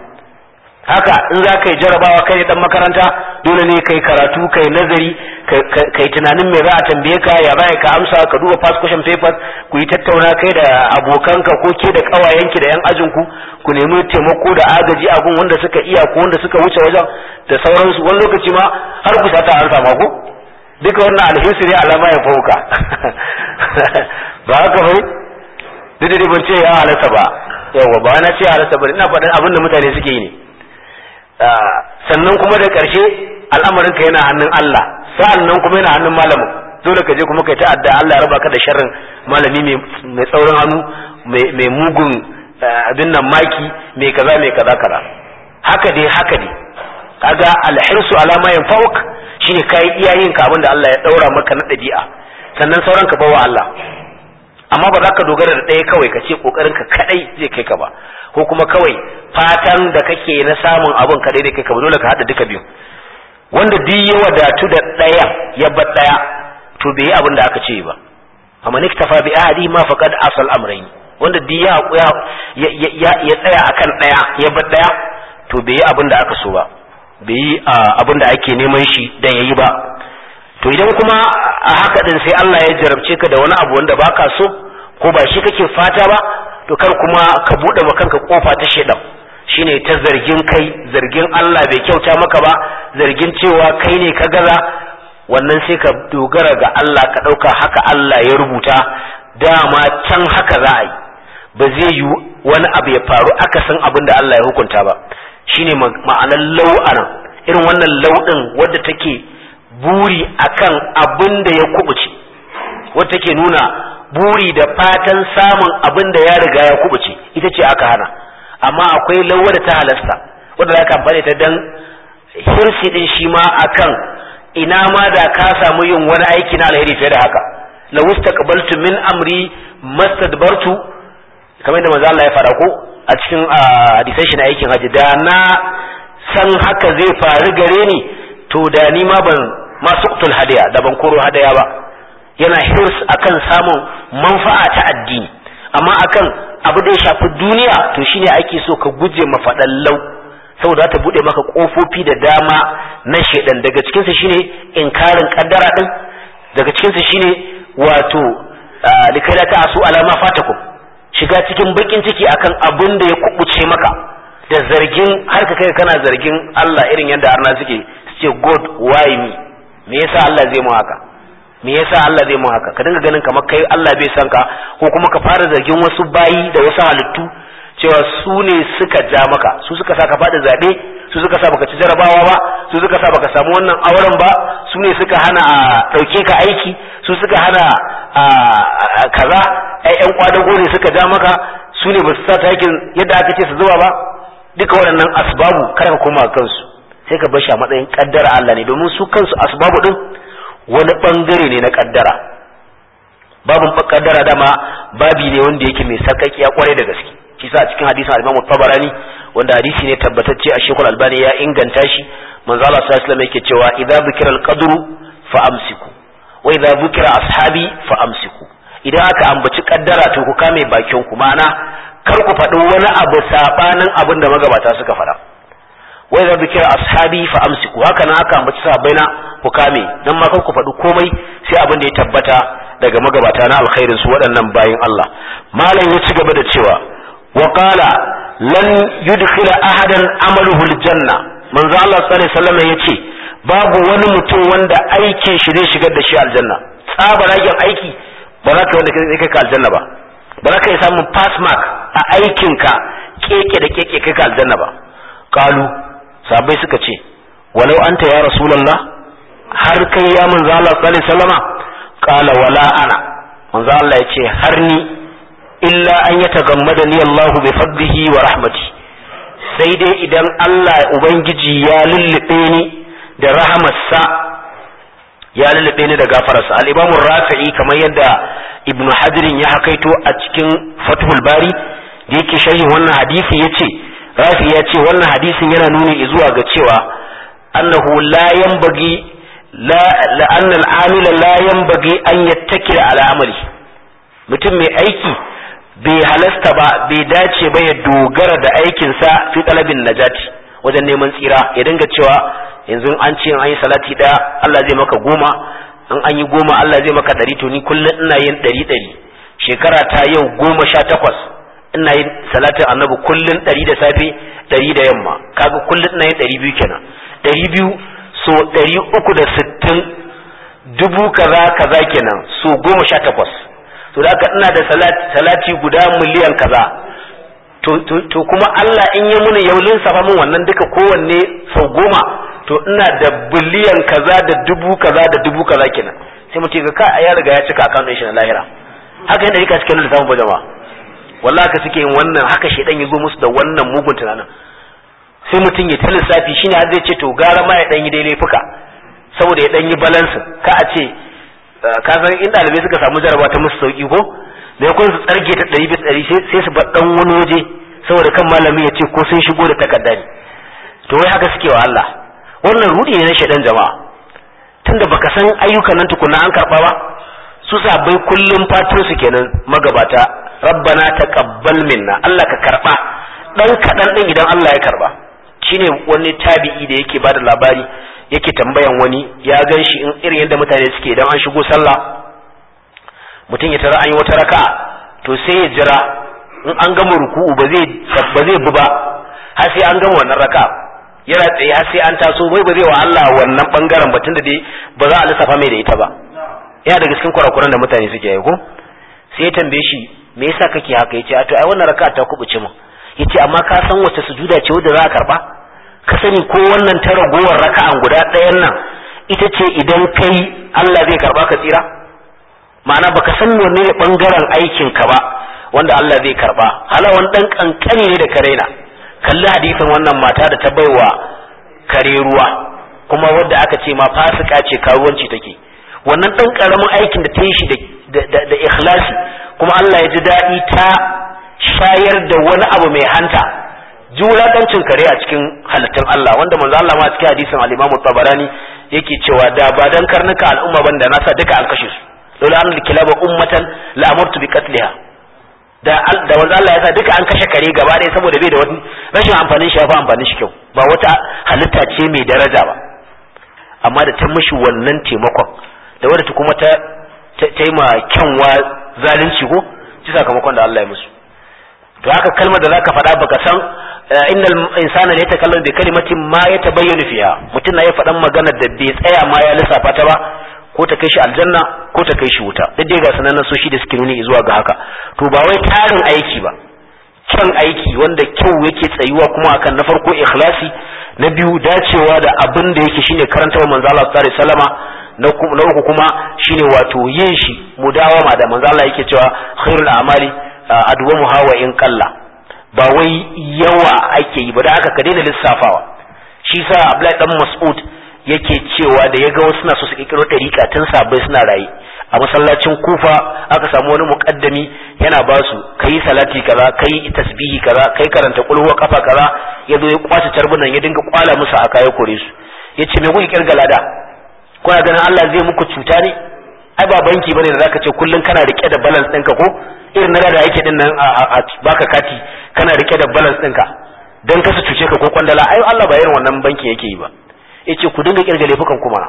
haka in za ka yi jarabawa kai dan makaranta, dole ne kai karatu, kai nazari, kai tunanin me za a tambaye ka, ya za ka amsa, ka duba past question papers, ku yi tattauna kai da abokanka ko ke da kawayenki da yan ajinku, ku nemi taimako da agaji a gun wanda suka iya ko wanda suka wuce wajen da sauransu. wani lokaci ma har ku sata an sama ko duka wannan alhisi ne alama ya fauka. ba haka bai duk da ban ce ya halatta ba, yawa ba na ce halatta ba, ina faɗin abin da mutane suke yi ne. sannan kuma da ƙarshe al'amarin ka yana hannun Allah, sa'annan kuma yana hannun malamin. dole ka je kuma kai ta'adda Allah ya raba ka da sharrin malami mai tsaurin hannu, mai mugun abin nan maki, mai kaza haka dai kaga alhirsu ala ma yanfa'uk shine kai iyayen ka abinda Allah ya daura maka na dabi'a, sannan sauran ka bawa Allah. amma ba za ka dogara da ɗaya kawai ka ce kokarin ka kadai zai kai ka ba, ko kuma kawai fatan da kake na samun abin kadai zai kai ka ba, dole ka hada duka biyu. Wanda duk ya wadatu da ɗaya ya bar ɗaya to bai yi abin da aka ce ba. amma niktafa bi ahadi ma faqad asal amrayn, wanda duk ya tsaya akan ɗaya ya bar ɗaya to bai yi abin da aka so ba, bai yi abin da ake neman shi dan yayi ba. To idan kuma a haka din sai Allah ya jarabce ka da wani abu wanda baka so ko ba shi kake fata ba, to kar kuma ka bude ma kanka kofa ta shedan, shine ta zargin kai, zargin Allah bai kyauta maka ba, zargin cewa kai ne ka gaza. Wannan sai ka dogara ga Allah, ka dauka haka Allah ya rubuta, dama can haka za a yi, ba zai yi wani abu ya faru akasin abin da Allah ya hukunta ba. Shine ma'anar lau'anan, irin wannan lau'in wadda take buri akan abin da ya kubuce, wadda take nuna buri da fatan samun abin da ya riga ya kubuce, ita ce aka hana. Amma akwai lauwa da ta halasta wadda za ka amfani ta dan hirsi din shi ma akan ina ma da ka samu yin wani aiki na alheri fiye da haka. La wustaqbaltu min amri mastadbartu, kamar da manzo Allah ya fara ko a cikin hadisan shi na aikin haji, da na san haka zai faru gare ni to da ni ma ban masuqtul hadiya, da ban koro hadaya ba. Yana hirs akan samun manfa'a ta addini, amma akan abu da ya shafi duniya to shine ake so ka guje mafadallau, saboda ta bude maka kofofi da dama na shedan. Daga cikin sa shine inkarin kaddara din, daga cikin sa shine wato likaila ta asu alama fatakum, shiga cikin bakin ciki akan abin da ya kubuce maka, da zargin har ka kai kana zargin Allah irin yadda arna suke ce God why me yasa Allah zai mu haka, me yasa Allah zai mu haka, ka dinga ganin kamar kai Allah bai san ka, ko kuma ka fara zargin wasu bayi da wasu halittu cewa su ne suka ja maka, su suka sa ka faɗi zaɓe, su suka sa baka ci jarabawa ba, su suka sa baka samu wannan auren ba, su ne suka hana a ɗauke ka aiki, su suka hana kaza, ƴan kwadago ne suka ja maka, su ne ba su sa takin yadda aka ce su zuba ba. Duka waɗannan asbabu kada ka koma kansu, sai ka bar shi a matsayin kaddara Allah ne, domin su kansu asbabu din wani bangare ne na kaddara. Babin kaddara dama babi ne wanda yake mai sarkakiya kwarai da gaske. Shi sa cikin hadisin al-Imam Tabarani, wanda hadisi ne tabbatacce a Sheikhul Albani ya inganta shi, manzo Allah sallallahu alaihi wasallam yake cewa idza dhukira al-qadru fa amsiku wa idza dhukira ashabi fa amsiku. Idan aka ambaci kaddara to ku kame bakin ku, ma'ana kar ku faɗi wani abu sabanin abin da magabata suka faɗa. wa idza dhukira ashabi fa amsiku, haka nan aka ambaci sahabbaina ku kame, dan ma kar ku faɗi komai sai abin da ya tabbata daga magabata na alkhairin su waɗannan bayin Allah. Malam ya ci gaba da cewa wa qala lan yudkhila ahadan amaluhu aljanna, manzo Allah sallallahu alaihi wasallam yace babu wani mutum wanda aikin shi zai shigar da shi aljanna. Tsabaragen aiki ba za ka wanda kai ka aljanna ba, ba za ka yi samun pass mark a aikinka keke da keke kai ka aljanna ba. Qalu, sahabbai suka ce walau anta ya rasulullah, har kai ya manzo Allah sallallahu alaihi wasallama? Qala wala ana, manzo Allah yace har ni, illa an yatagammadani Allah bi fadlihi wa rahmati, sai dai idan Allah ubangiji ya lullube ni da rahamarsa, ya lullube ni da gafararsa. Al-Imam Rafi'i, kamar yadda Ibn Hajar ya hakaito a cikin Fathul Bari da yake sharhi wannan hadisi, yace Rafi'i yace wannan hadisin yana nuni zuwa ga cewa annahu la yanbaghi la anna al-amila la yanbaghi an yattakila ala amali. Mutum mai aiki bai halasta ba, bai dace ba ya dogara da aikinsa fi talabin najati, wajen neman tsira, ya dinga cewa yanzu an ce an yi salati daya Allah zai maka 10, an yi 10 Allah zai maka 100, to ni kullum ina yin 100, shekara ta yau 18 ina yin salatin annabi kullum 100 da safe 100 da yamma, kaga kullum ina yin 200 kenan, 200 so 360 dubu kaza kenan so 18, to da ina da salati guda miliyan kaza. To kuma Allah in ya muni yaulin safa mun wannan duka kowanne sau 10, to ina da biliyan kaza da dubu kaza kenan. Sai mutum ga ka ya riga ya cika account din shi na lahira. Haka yadda yake cikin lissafin ba jama'a, wallahi ka suke yin wannan, haka shedan ya zo musu da wannan mugun tunanin. Sai mutum ya ta lissafi, shine har zai ce to gara ma ya dan yi daidai fuka, saboda ya dan yi balance, ka a ce ka san in dalibai suka samu jarabawa ta musu sauki ko, da kun su tsarge ta 100% sai su bar dan wani waje saboda kan malami ya ce ko sun shigo da takarda ne. To wai haka suke wa Allah. Wannan rudi ne na shedan jama'a. Tunda baka san ayyukan nan tukunna an karba ba, su sabai kullum fatan su kenan magabata, rabbana taqabbal minna, Allah ka karba dan kadan din idan Allah ya karba. Shine wani tabi'i da yake bada labari yake tambayan wani ya ganshi in irin yadda mutane suke idan an shigo sallah mutum ya tara an yi wata raka'a to sai ya jira in an gama ruku'u ba zai bu ba har sai an gama wannan raka'a yana tsaye har sai an taso bai ba zai wa Allah wannan bangaren batun da dai ba za a lissafa mai da ita ba. Yana daga cikin kurakuran da mutane suke yi ko sai ya tambaye shi me yasa kake haka yace a to ai wannan raka'a ta kubuce mu yace amma ka san wace sujuda ce wadda za a karba ka sani ko wannan ta ragowar raka'an guda ɗayan nan ita ce idan kai Allah zai karba ka tsira ma'ana baka san wanne ne bangaren aikin ka ba wanda Allah zai karba halawan dan kankani ne da karena kalli hadisin wannan mata da ta baiwa kare ruwa kuma wadda aka ce ma fasika ce karuwanci take wannan dan karamin aikin da ta yi shi da ikhlasi kuma Allah ya ji daɗi ta shayar da wani abu mai hanta julatancin kare a cikin halittun Allah wanda manzo Allah ma cikin hadisin al-Imam Tabarani yake cewa da ba dan karnuka al'umma banda nasa duka an kashe su lola an kilaba ummatan la amartu bi qatliha da manzo Allah ya sa duka an kashe kare gaba ɗaya saboda bai da wani rashin amfanin shi ya fa amfanin shi kyau ba wata halitta ce mai daraja ba amma da ta mishi wannan taimakon da wadda ta kuma ta yi ma kyanwa zalunci ko ci sakamakon da Allah ya musu. To haka kalmar da zaka faɗa baka san innal insana la yatakallamu bi kalimatin ma yatabayyanu fiha mutum na ya faɗan magana da bai tsaya ma ya lissafa ta ba ko ta kai shi aljanna ko ta kai shi wuta duk dai ga sanannen soshi da suke nuni zuwa ga haka. To ba wai tarin aiki ba kyan aiki wanda kyau yake tsayuwa kuma akan na farko ikhlasi na biyu dacewa da abin da yake shine karantawa manzo Allah sallallahu alaihi wasallama na uku kuma shine wato yin shi mudawama da manzo Allah yake cewa khairul a'mali adwamuha wa in qalla ba wai yawa ake yi ba da haka ka daina lissafawa. Shi sa Abdullahi dan Mas'ud yake cewa da yaga wasu suna so su kikiro dariqa tun sabai suna rayi a masallacin Kufa aka samu wani muqaddami yana ba su kai salati kaza kai tasbihi kaza kai karanta qul huwa kafa kaza yazo ya kwace tarbunan ya dinga kwala musu aka ya kore su yace me kuke kirga lada kuna ganin Allah zai muku cuta ne ai ba banki bane da zaka ce kullun kana rike da balance ɗinka ko irin na da yake din nan a baka kati kana rike da balance ɗinka dan ka su cuce ka ko kwandala ai Allah ba irin wannan banki yake yi ba yace ku dinga kirga laifukan kuma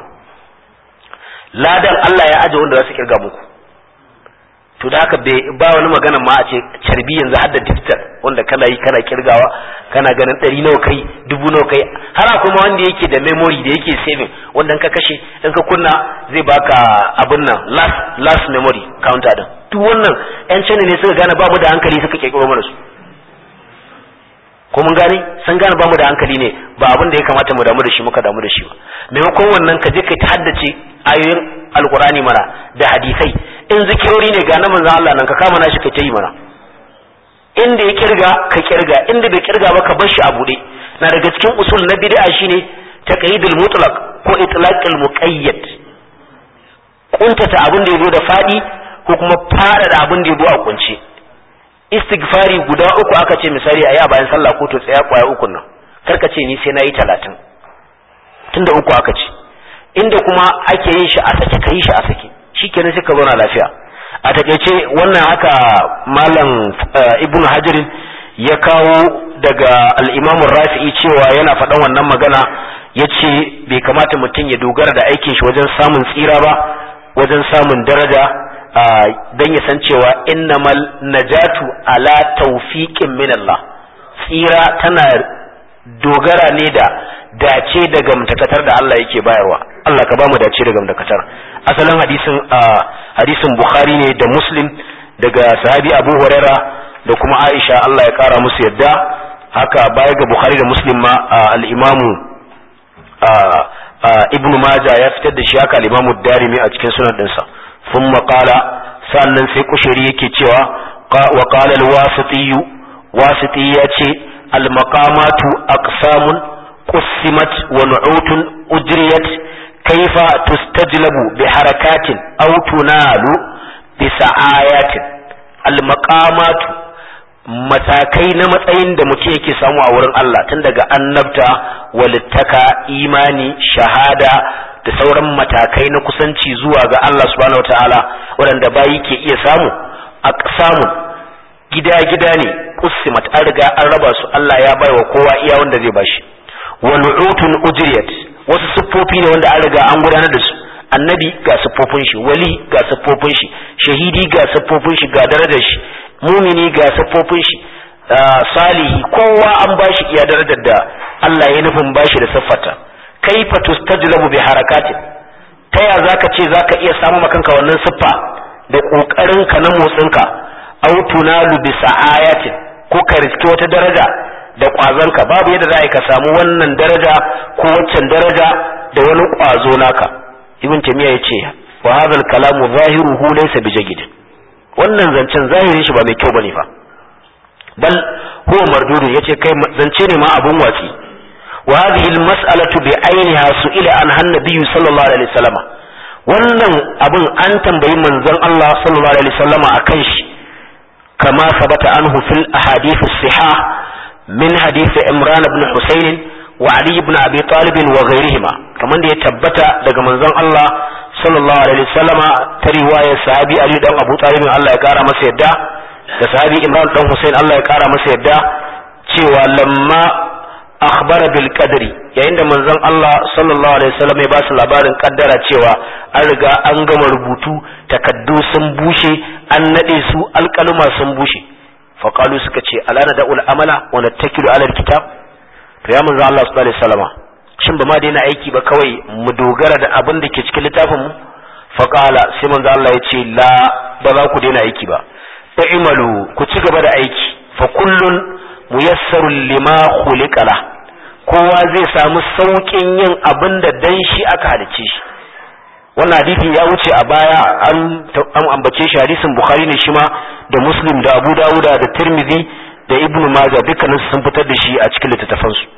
ladan Allah ya aje wanda za su kirga muku. To da haka ba wani magana ma a ce carbi yanzu har da digital wanda kana yi kana kirgawa kana ganin 100 nawa kai 1000 nawa kai har kuma wanda yake da memory da yake saving wanda ka kashe in ka kunna zai baka abin nan last memory counter din. Duk wannan yan channel ne suka gane ba mu da hankali suka kirkiro mana su ko mun gane sun gane ba mu da hankali ne ba abin da ya kamata mu damu da shi muka damu da shi ba maimakon wannan ka je kai ta haddace ayoyin alqur'ani mana da hadisai in zikirori ne ga namun Allah nan ka kama nashi kai ta yi mana inda ya kirga ka kirga inda bai kirga ba ka bar shi a bude na daga cikin usul na bid'a shine taqyidul mutlaq ko itlaqul muqayyad kuntata abin da yazo da fadi ko kuma fara da abin da yazo a kunce istighfari guda uku aka ce misali ayi a bayan sallah ko to tsaya kwaya uku nan karka ce ni sai nayi 30 tunda uku aka ce inda kuma ake yin shi a sake kai shi a sake shikenan sai ka zauna lafiya. A takeice wannan haka malam Ibn Hajar ya kawo daga al-Imam Rafi'i cewa yana faɗan wannan magana yace bai kamata mutum ya dogara da aikin shi wajen samun tsira ba wajen samun daraja dan ya san cewa innamal najatu ala tawfiqin min Allah tsira tana dogara ne da dace da gamtakatar da Allah yake bayarwa. Allah ka ba mu dace da gamtakatar. Asalin hadisin Bukhari ne da Muslim daga sahabi Abu Huraira da kuma Aisha Allah ya kara musu yadda haka baya ga Bukhari da Muslim ma al-Imamu Ibn Majah ya fitar da shi haka al-Imamu Darimi a cikin sunan dinsa. ثم قال sannan sai kushiri yake cewa wa qala al-wasiti yace al-maqamatu aqsamun qusimat wa nu'utun ujriyat kayfa tustajlabu bi harakatin aw tunalu bi sa'ayatin al-maqamatu matakai na matsayin da mutum yake samu a wurin Allah, tun daga annabta, walittaka, imani, shahada da sauran matakai na kusanci zuwa ga Allah subhanahu wataala waɗanda bayi ke iya samu. Aqsamu gida-gida ne, qusimat, an riga an raba su, Allah ya bai wa kowa iya wanda zai bashi. Wal'utun ujriyat, wasu siffofi ne wanda an riga an gudanar da su. Annabi ga siffofin shi, wali ga siffofin shi, shahidi ga siffofin shi, ga darajar shi, mumini ga siffofin shi, salihi, kowa an bashi iya darajar da Allah ya nufin bashi da siffata. Kaifa tustajlabu bi harakatin, ta ya zaka ce zaka iya samu makanka wannan siffa da kokarin ka na motsin ka, aw tunalu bi sa'ayatin, ko ka riski wata daraja da kwazon ka. Babu yadda za ka samu wannan daraja ko waccan daraja da wani kwazo naka. Ibn Taymiyyah yace wa hadha al-kalamu zahiruhu laysa bijagid, wannan zancen zahirin shi ba mai kyau bane fa, bal huwa mardudun, yace kai zance ne ma abun watsi. wa hadhihi al-mas'alatu bi ayniha su'ila anha an-nabiy sallallahu alaihi wasallam, wannan abun an tambayi manzon Allah sallallahu alaihi wasallam akan shi, kama sabata anhu fil ahadith as-sihah min hadith Imran ibn Husayn wa Ali ibn Abi Talib wa ghayrihima, kaman da ya tabbata daga manzon Allah sallallahu alaihi wasallama ta riwayar sahabi Ali dan Abu Talib Allah ya kara masa yadda, da sahabi Imran dan Husayn Allah ya kara masa yadda, cewa lamma akhbara bil qadri, yayin da manzon Allah sallallahu alaihi wasallam ya ba su labarin kaddara cewa an riga an gama rubutu, takaddu sun bushe, an nade su, alƙaluma sun bushe. Fa qalu, suka ce alana da'ul amala wa nattakilu ala alkitab. To ya manzon Allah sallallahu alaihi wasallam, shin ba ma daina aiki ba, kawai mu dogara da abin da ke cikin littafin mu? Fa qala, sai manzon Allah ya ce la, ba za ku daina aiki ba. Fa imalu, ku ci gaba da aiki. Fa kullun muyassarun lima khuliqa la, kowa zai samu saukin yin abin da dan shi aka halice shi. Wannan hadisi ya wuce a baya, an ambace shi, hadisin Bukhari ne shi ma, da Muslim da Abu Dawud da Tirmidhi da Ibn Majah, dukkanin sun fitar da shi a cikin littattafan su.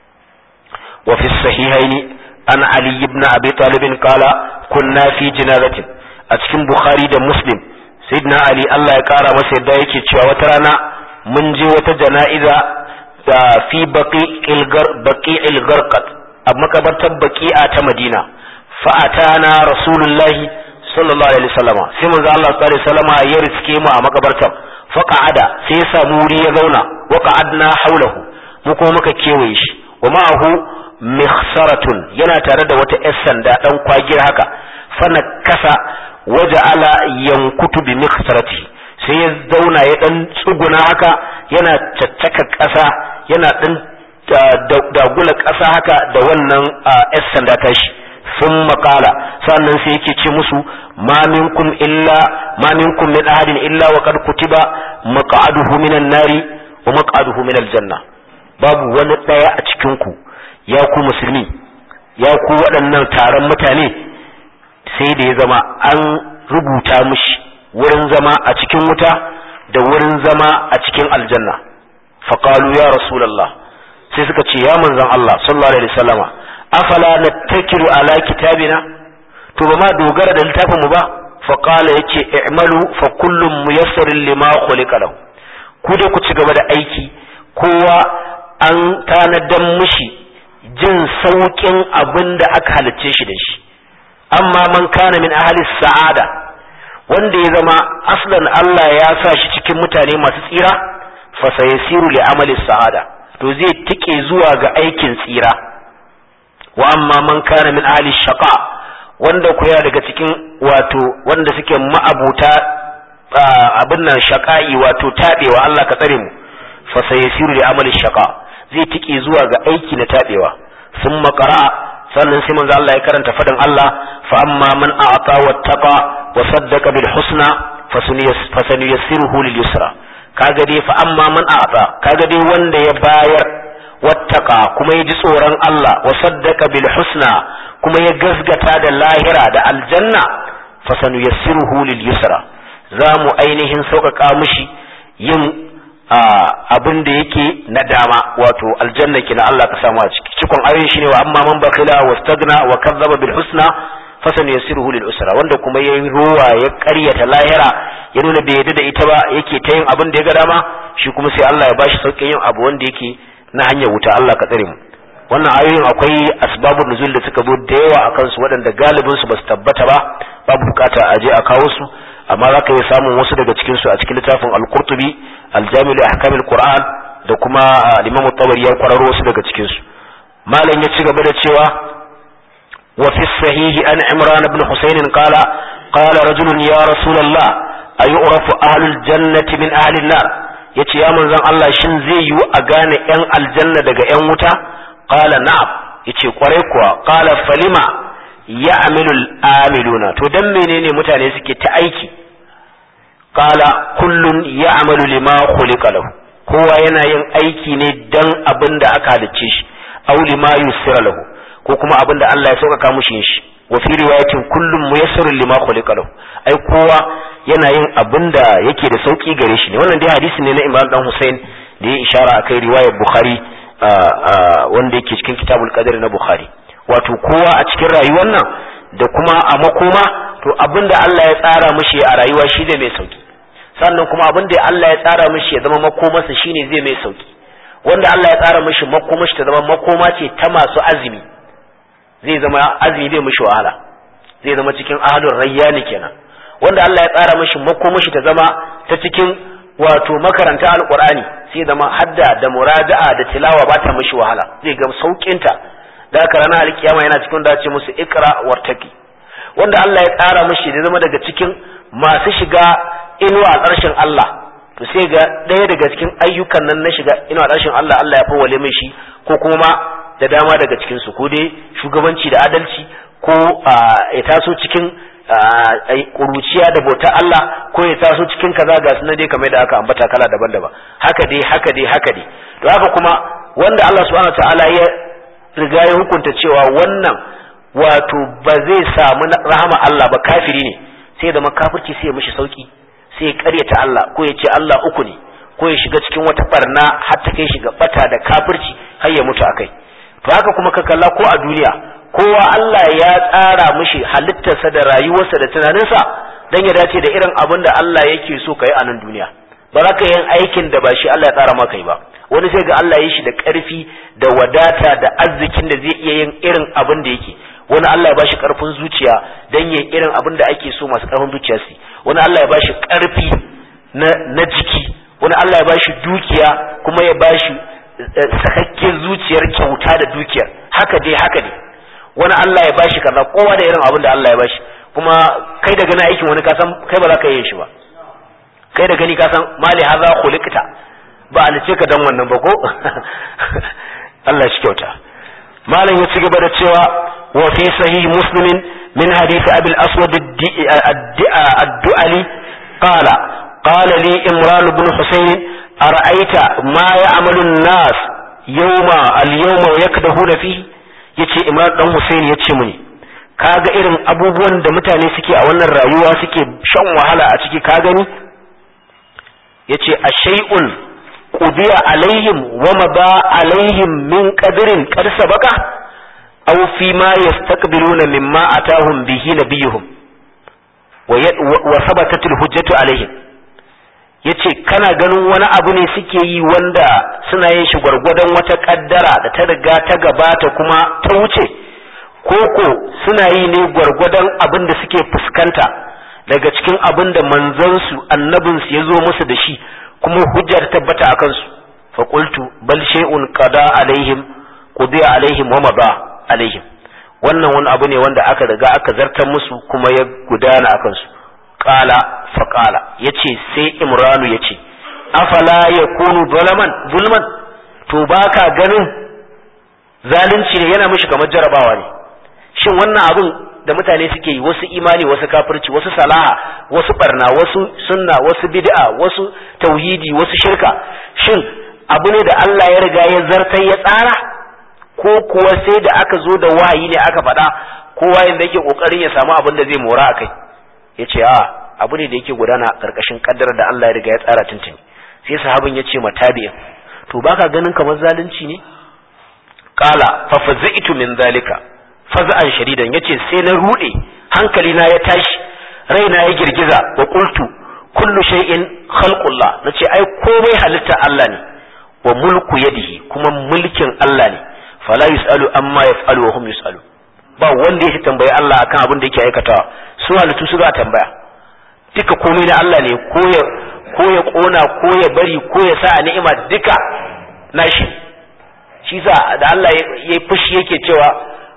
Wa fi sahihaini an Ali ibn Abi Talib qala kunna fi janazatin, a cikin Bukhari da Muslim sayyidina Ali Allah ya kara masa yadda yake cewa wata rana mun je wata jana'iza da fi baqi'il gharqad, a makabartar baqi'a ta Madina. Fa atana rasulullahi sallallahu alaihi wasallam, sai manzo Allah sallallahu alaihi wasallam ya riske mu a makabartar. Fa qa'ada, sai ya samu wuri ya zauna. Wa qa'adna haulahu, mu kuma muka kewaye shi. Wa ma'ahu mikhsaratun, yana tare da wata yar sanda dan kwagir haka. Fa nakasa waja'ala yankutu bi mikhsarati, sai ya zauna ya dan tsuguna haka, yana caccaka ƙasa, yana dan dagula ƙasa haka da wannan yar sanda tashi. Sun maƙala, sannan sai yake ce musu ma minkum min ahadin illa wa qad kutiba maq'aduhu minan nari wa maq'aduhu minal janna. Babu wani daya a cikin ku, ya ku musulmi, ya ku waɗannan taron mutane, sai da ya zama an rubuta mishi wurin zama a cikin wuta da wurin zama a cikin aljanna. Faqalu ya rasulullah, sai suka ce ya manzon Allah sallallahu alaihi wasallama, afala nattakilu ala kitabina, to ba ma dogara da littafin mu ba? Fa qala, yace i'malu fa kullum muyassarun lima khuliqa lahu, ku da ku ci gaba da aiki, kowa an tanadan mishi jin saukin abin da aka halicce shi da shi. Amma man kana min ahli sa'ada, wanda ya zama aslan Allah ya sa shi cikin mutane masu tsira, fa sayasiru li amali sa'ada, to zai tike zuwa ga aikin tsira. Wa amma man kana min ahli shaqa, wanda ku ya daga cikin wato wanda suke ma'abuta abin nan shaqa'i, wato tabewa, Allah ka tsare mu, fa sayasiru li amali shaqa, zai tike zuwa ga aiki na tabewa. Thumma qara'a, sannan sai manzo Allah ya karanta fadin Allah, fa amma man a'ta wattaqa wa saddaqa bil husna fasanuyassiruhu lil yusra. Kaga dai fa amma man a'ta, kaga dai wanda ya bayar, wattaka kuma ya ji tsoron Allah, wa saddaka bil husna kuma ya gasgata da lahira da aljanna, fasanu yassiruhu lil yusra, za mu ainihin sauƙaƙa mishi yin abin da yake na dama, wato aljanna kina Allah ka samu a ciki. Cikon ayoyin shine wa amma man bakhila wastagna wa kazzaba bil husna fasan yasiruhu lil usra wanda kuma yayi ruwa ya ƙaryata lahira ya nuna bai yarda da ita ba yake ta yin abin da ya ga dama shi kuma sai Allah ya bashi sauƙin yin abu wanda yake na hanyar wuta Allah ka tsare mu wannan ayoyin akwai asbabun nuzul da suka zo da yawa akan su waɗanda galibin su basu tabbata ba babu bukata a je a kawo su amma zaka iya samun wasu daga cikin su a cikin littafin al-Qurtubi al-Jami' li ahkam al-Qur'an da kuma al-Imam at-Tabari ya kwararo wasu daga cikin su malam ya ci gaba da cewa wa fi sahih an Imran ibn Husayn qala rajulun ya rasulullah ayu'rafu ahlul jannati min ahli an-nar yace ya manzon Allah shin zai yiwu a gane yan aljanna daga yan wuta qala na'am yace kwarai kuwa qala falima ya'malu al-amiluna to dan menene mutane suke ta aiki qala kullun ya'malu lima khuliqa lahu kowa yana yin aiki ne dan abinda aka halicce shi aw lima yusira lahu ko kuma abinda Allah ya sauƙaƙa mushi shi wa fi riwayatin kullum muyassarun lima khuliqa lahu ai kowa yana yin abinda yake da sauki gare shi ne wannan dai hadisi ne na Imran dan Hussein da ya ishara akai riwayar Bukhari wanda yake cikin Kitabul Qadr na Bukhari wato kowa a cikin rayuwar nan da kuma a makoma to abinda Allah ya tsara mishi a rayuwa shi zai mai sauki sannan kuma abinda Allah ya tsara mishi ya zama makomarsa shine zai mai sauki wanda Allah ya tsara mishi makomashi ta zama makoma ce ta masu azumi zai zama azumi bai mishi wahala zai zama cikin ahlur rayyani kenan wanda Allah ya tsara mishi makomashi ta zama ta cikin wato makaranta alqur'ani sai zama hadda da murada'a da tilawa ba ta mishi wahala zai ga saukinta da haka ranar alkiyama yana cikin da ce musu ikra wartaki wanda Allah ya tsara mishi da zama daga cikin masu shiga inuwa a ƙarshen Allah to sai ga ɗaya daga cikin ayyukan nan na shiga inuwa a ƙarshen Allah Allah ya fawwale mai shi ko kuma da dama daga cikin su ko dai shugabanci da adalci ko ya taso cikin kuruciya da bautar Allah ko ya taso cikin kaza ga sunan dai kamar da aka ambata kala daban-daban haka dai to haka kuma wanda Allah subhanahu wataala ya riga ya hukunta cewa wannan wato ba zai samu rahama Allah ba kafiri ne sai da makafirci sai ya mishi sauki sai ya karyata Allah ko ya ce Allah uku ne ko ya shiga cikin wata barna har ta kai shi ga bata da kafirci har ya mutu akai to haka kuma ka kalla ko a duniya kowa Allah ya tsara mishi halittarsa da rayuwarsa da tunaninsa dan ya dace da irin abin da Allah yake so kai a nan duniya ba za ka yin aikin da ba shi Allah ya tsara maka yi ba wani sai ga Allah ya shi da ƙarfi da wadata da arzikin da zai iya yin irin abin da yake wani Allah ya bashi ƙarfin zuciya dan yin irin abin da ake so masu ƙarfin zuciya su wani Allah ya bashi ƙarfi na jiki wani Allah ya bashi dukiya kuma ya bashi sakakken zuciyar kyauta da dukiyar haka dai wani Allah ya bashi kaza kowa da irin abin da Allah ya bashi kuma kai da gani aikin wani kasan kai ba za ka yi shi ba kai da gani kasan mali haza khuliqta ba a lice ka dan wannan ba ko Allah shi kyauta malam ya ci gaba da cewa wa fi sahih muslimin min hadith abi al-aswad ad-du'ali qala li imran ibn husayn ara'aita ma ya'malu an-nas yawma al-yawma yakdahuna fihi yace imran dan husayn yace muni kaga irin abubuwan da mutane suke a wannan rayuwa suke shan wahala a ciki ka gani yace ashay'un qudiya alaihim wa mada alaihim min qadrin qad sabaqa aw fi ma yastaqbiluna mimma atahum bihi nabiyuhum wa sabatat alhujjatu alaihim yace kana ganin wani abu ne suke yi wanda suna yin shi gwargwadon wata kaddara da ta riga ta gabata kuma ta wuce koko suna yi ne gwargwadon abin da suke fuskanta daga cikin abin da manzansu annabinsu ya zo musu da shi kuma hujja ta tabbata a kansu fa qultu bal shay'un qada alaihim qudiya alaihim wa mada alaihim wannan wani abu ne wanda aka riga aka zartar musu kuma ya gudana akan su qala fa qala yace sai imranu yace afala yakunu zulman to baka ganin zalunci ne yana mishi kamar jarabawa ne shin wannan abun da mutane suke yi wasu imani wasu kafirci wasu salaha wasu barna wasu sunna wasu bid'a wasu tauhidi wasu shirka shin abu ne da Allah ya riga ya zartar ya tsara ko kuwa sai da aka zo da wahayi ne aka faɗa kowa yanda yake kokarin ya samu abin da zai mora akai yace abu ne da yake gudana karkashin kaddara da Allah ya riga ya tsara tuntuni sai sahabin yace matabi'in to baka ganin kamar zalunci ne qala fa fazaitu min zalika faza'an shadidan yace sai na rude hankali na ya tashi raina ya girgiza wa qultu kullu shay'in khalqullah nace ai komai halitta Allah ne wa mulku yadihi kuma mulkin Allah ne fala yusalu amma yaf'alu wa hum yusalu ba wanda yake tambaye Allah akan abin da yake aikatawa su halittu su za tambaya duka komai na Allah ne ko ya kona ko ya bari ko ya sa a ni'ima duka nashi shi sa da Allah ya fushi yake cewa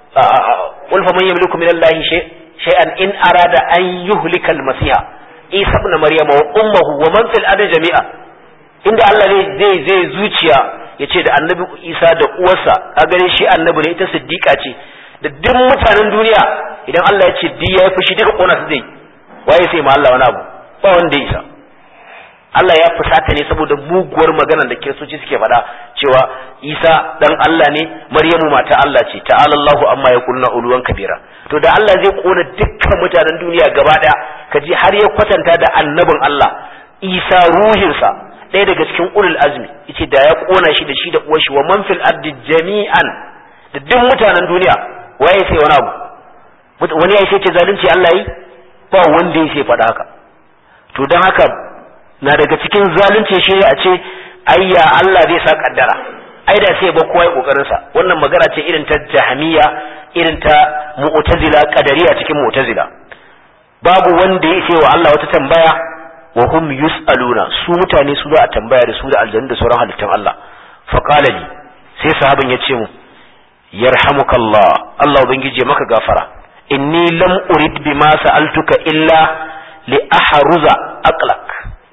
qul faman yamliku minallahi shay'an in arada an yuhlika al-masiha Isa ibn Maryam wa ummuhu wa man fil ardi jami'a inda Allah ne zai zuciya yace da annabi Isa da uwarsa ka gare shi annabi ne ita siddiqa ce da duk mutanen duniya idan Allah ya ce di ya fushi duka kona su zai waye sai ma Allah wani abu ba wanda ya isa Allah ya fusata ne saboda muguwar maganar da kiristoci suke faɗa cewa Isa dan Allah ne Maryamu mata Allah ce ta'ala Allahu amma yaquluna uluwan kabira to da Allah zai kona dukkan mutanen duniya gaba daya kaji har ya kwatanta da annabin Allah Isa ruhinsa ɗaya daga cikin ulul azmi yace da ya kona shi da shi da uwar shi wa man fil ardi jami'an da duk mutanen duniya waye sai wani abu wani ya ce zalunci Allah yi ba wanda ya sai faɗa haka to dan haka na daga cikin zalunci shi a ce ayya Allah zai sa kaddara ai da sai ba kowa ya kokarin sa wannan magana ce irin ta jahmiya irin ta mu'tazila qadariya cikin mu'tazila babu wanda ya sai wa Allah wata tambaya wa hum yusaluna su mutane su za a tambaya da su da aljanna da sauran halittun Allah fa qala li sai sahabin ya ce mu yarhamukallah Allah ubangije maka gafara inni lam urid bima sa'altuka illa li ahruza aqlak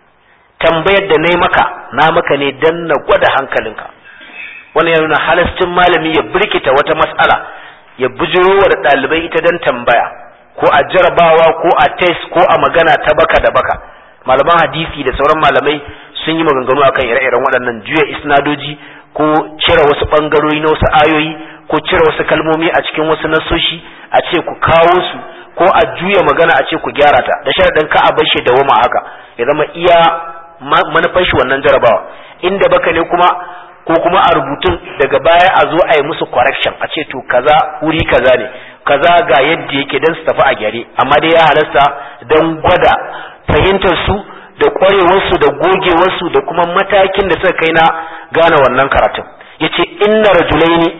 tambayar da nayi maka na maka ne dan na gwada hankalinka wannan yana nuna halastin malami ya birkita wata mas'ala ya bujiro wa dalibai ita dan tambaya ko a jarabawa ko a test ko a magana ta baka da baka malaman hadisi da sauran malamai sun yi maganganu akan ire-iren waɗannan juya isnadoji ko cire wasu bangarori na wasu ayoyi ko cire wasu kalmomi a cikin wasu nasoshi a ce ku kawo su ko a juya magana a ce ku gyara ta da sharadin ka a bar shi da wama haka ya zama iya manufar shi wannan jarabawa inda baka ne kuma ko kuma a rubutun daga baya a zo a yi musu correction a ce to kaza wuri kaza ne kaza ga yadda yake dan su tafi a gyare amma dai ya halasta dan gwada fahimtar su da kwarewar su da gogewar su da kuma matakin da suka kai na gane wannan karatun yace inna rajulaini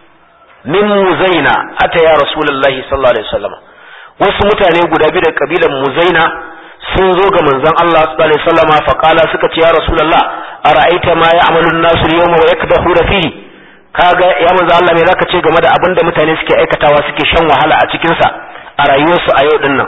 min muzaina ata ya rasulullahi sallallahu alaihi wasallam wasu mutane guda biyu da kabilan muzaina sun zo ga manzon Allah sallallahu alaihi wasallam fa kala suka ce ya rasulullah ara'aita ma ya'malu an-nasu al-yawma wa yakdahuna fihi kaga ya manzon Allah me zaka ce game da abin da mutane suke aikatawa suke shan wahala a cikin sa a rayuwarsu a yau din nan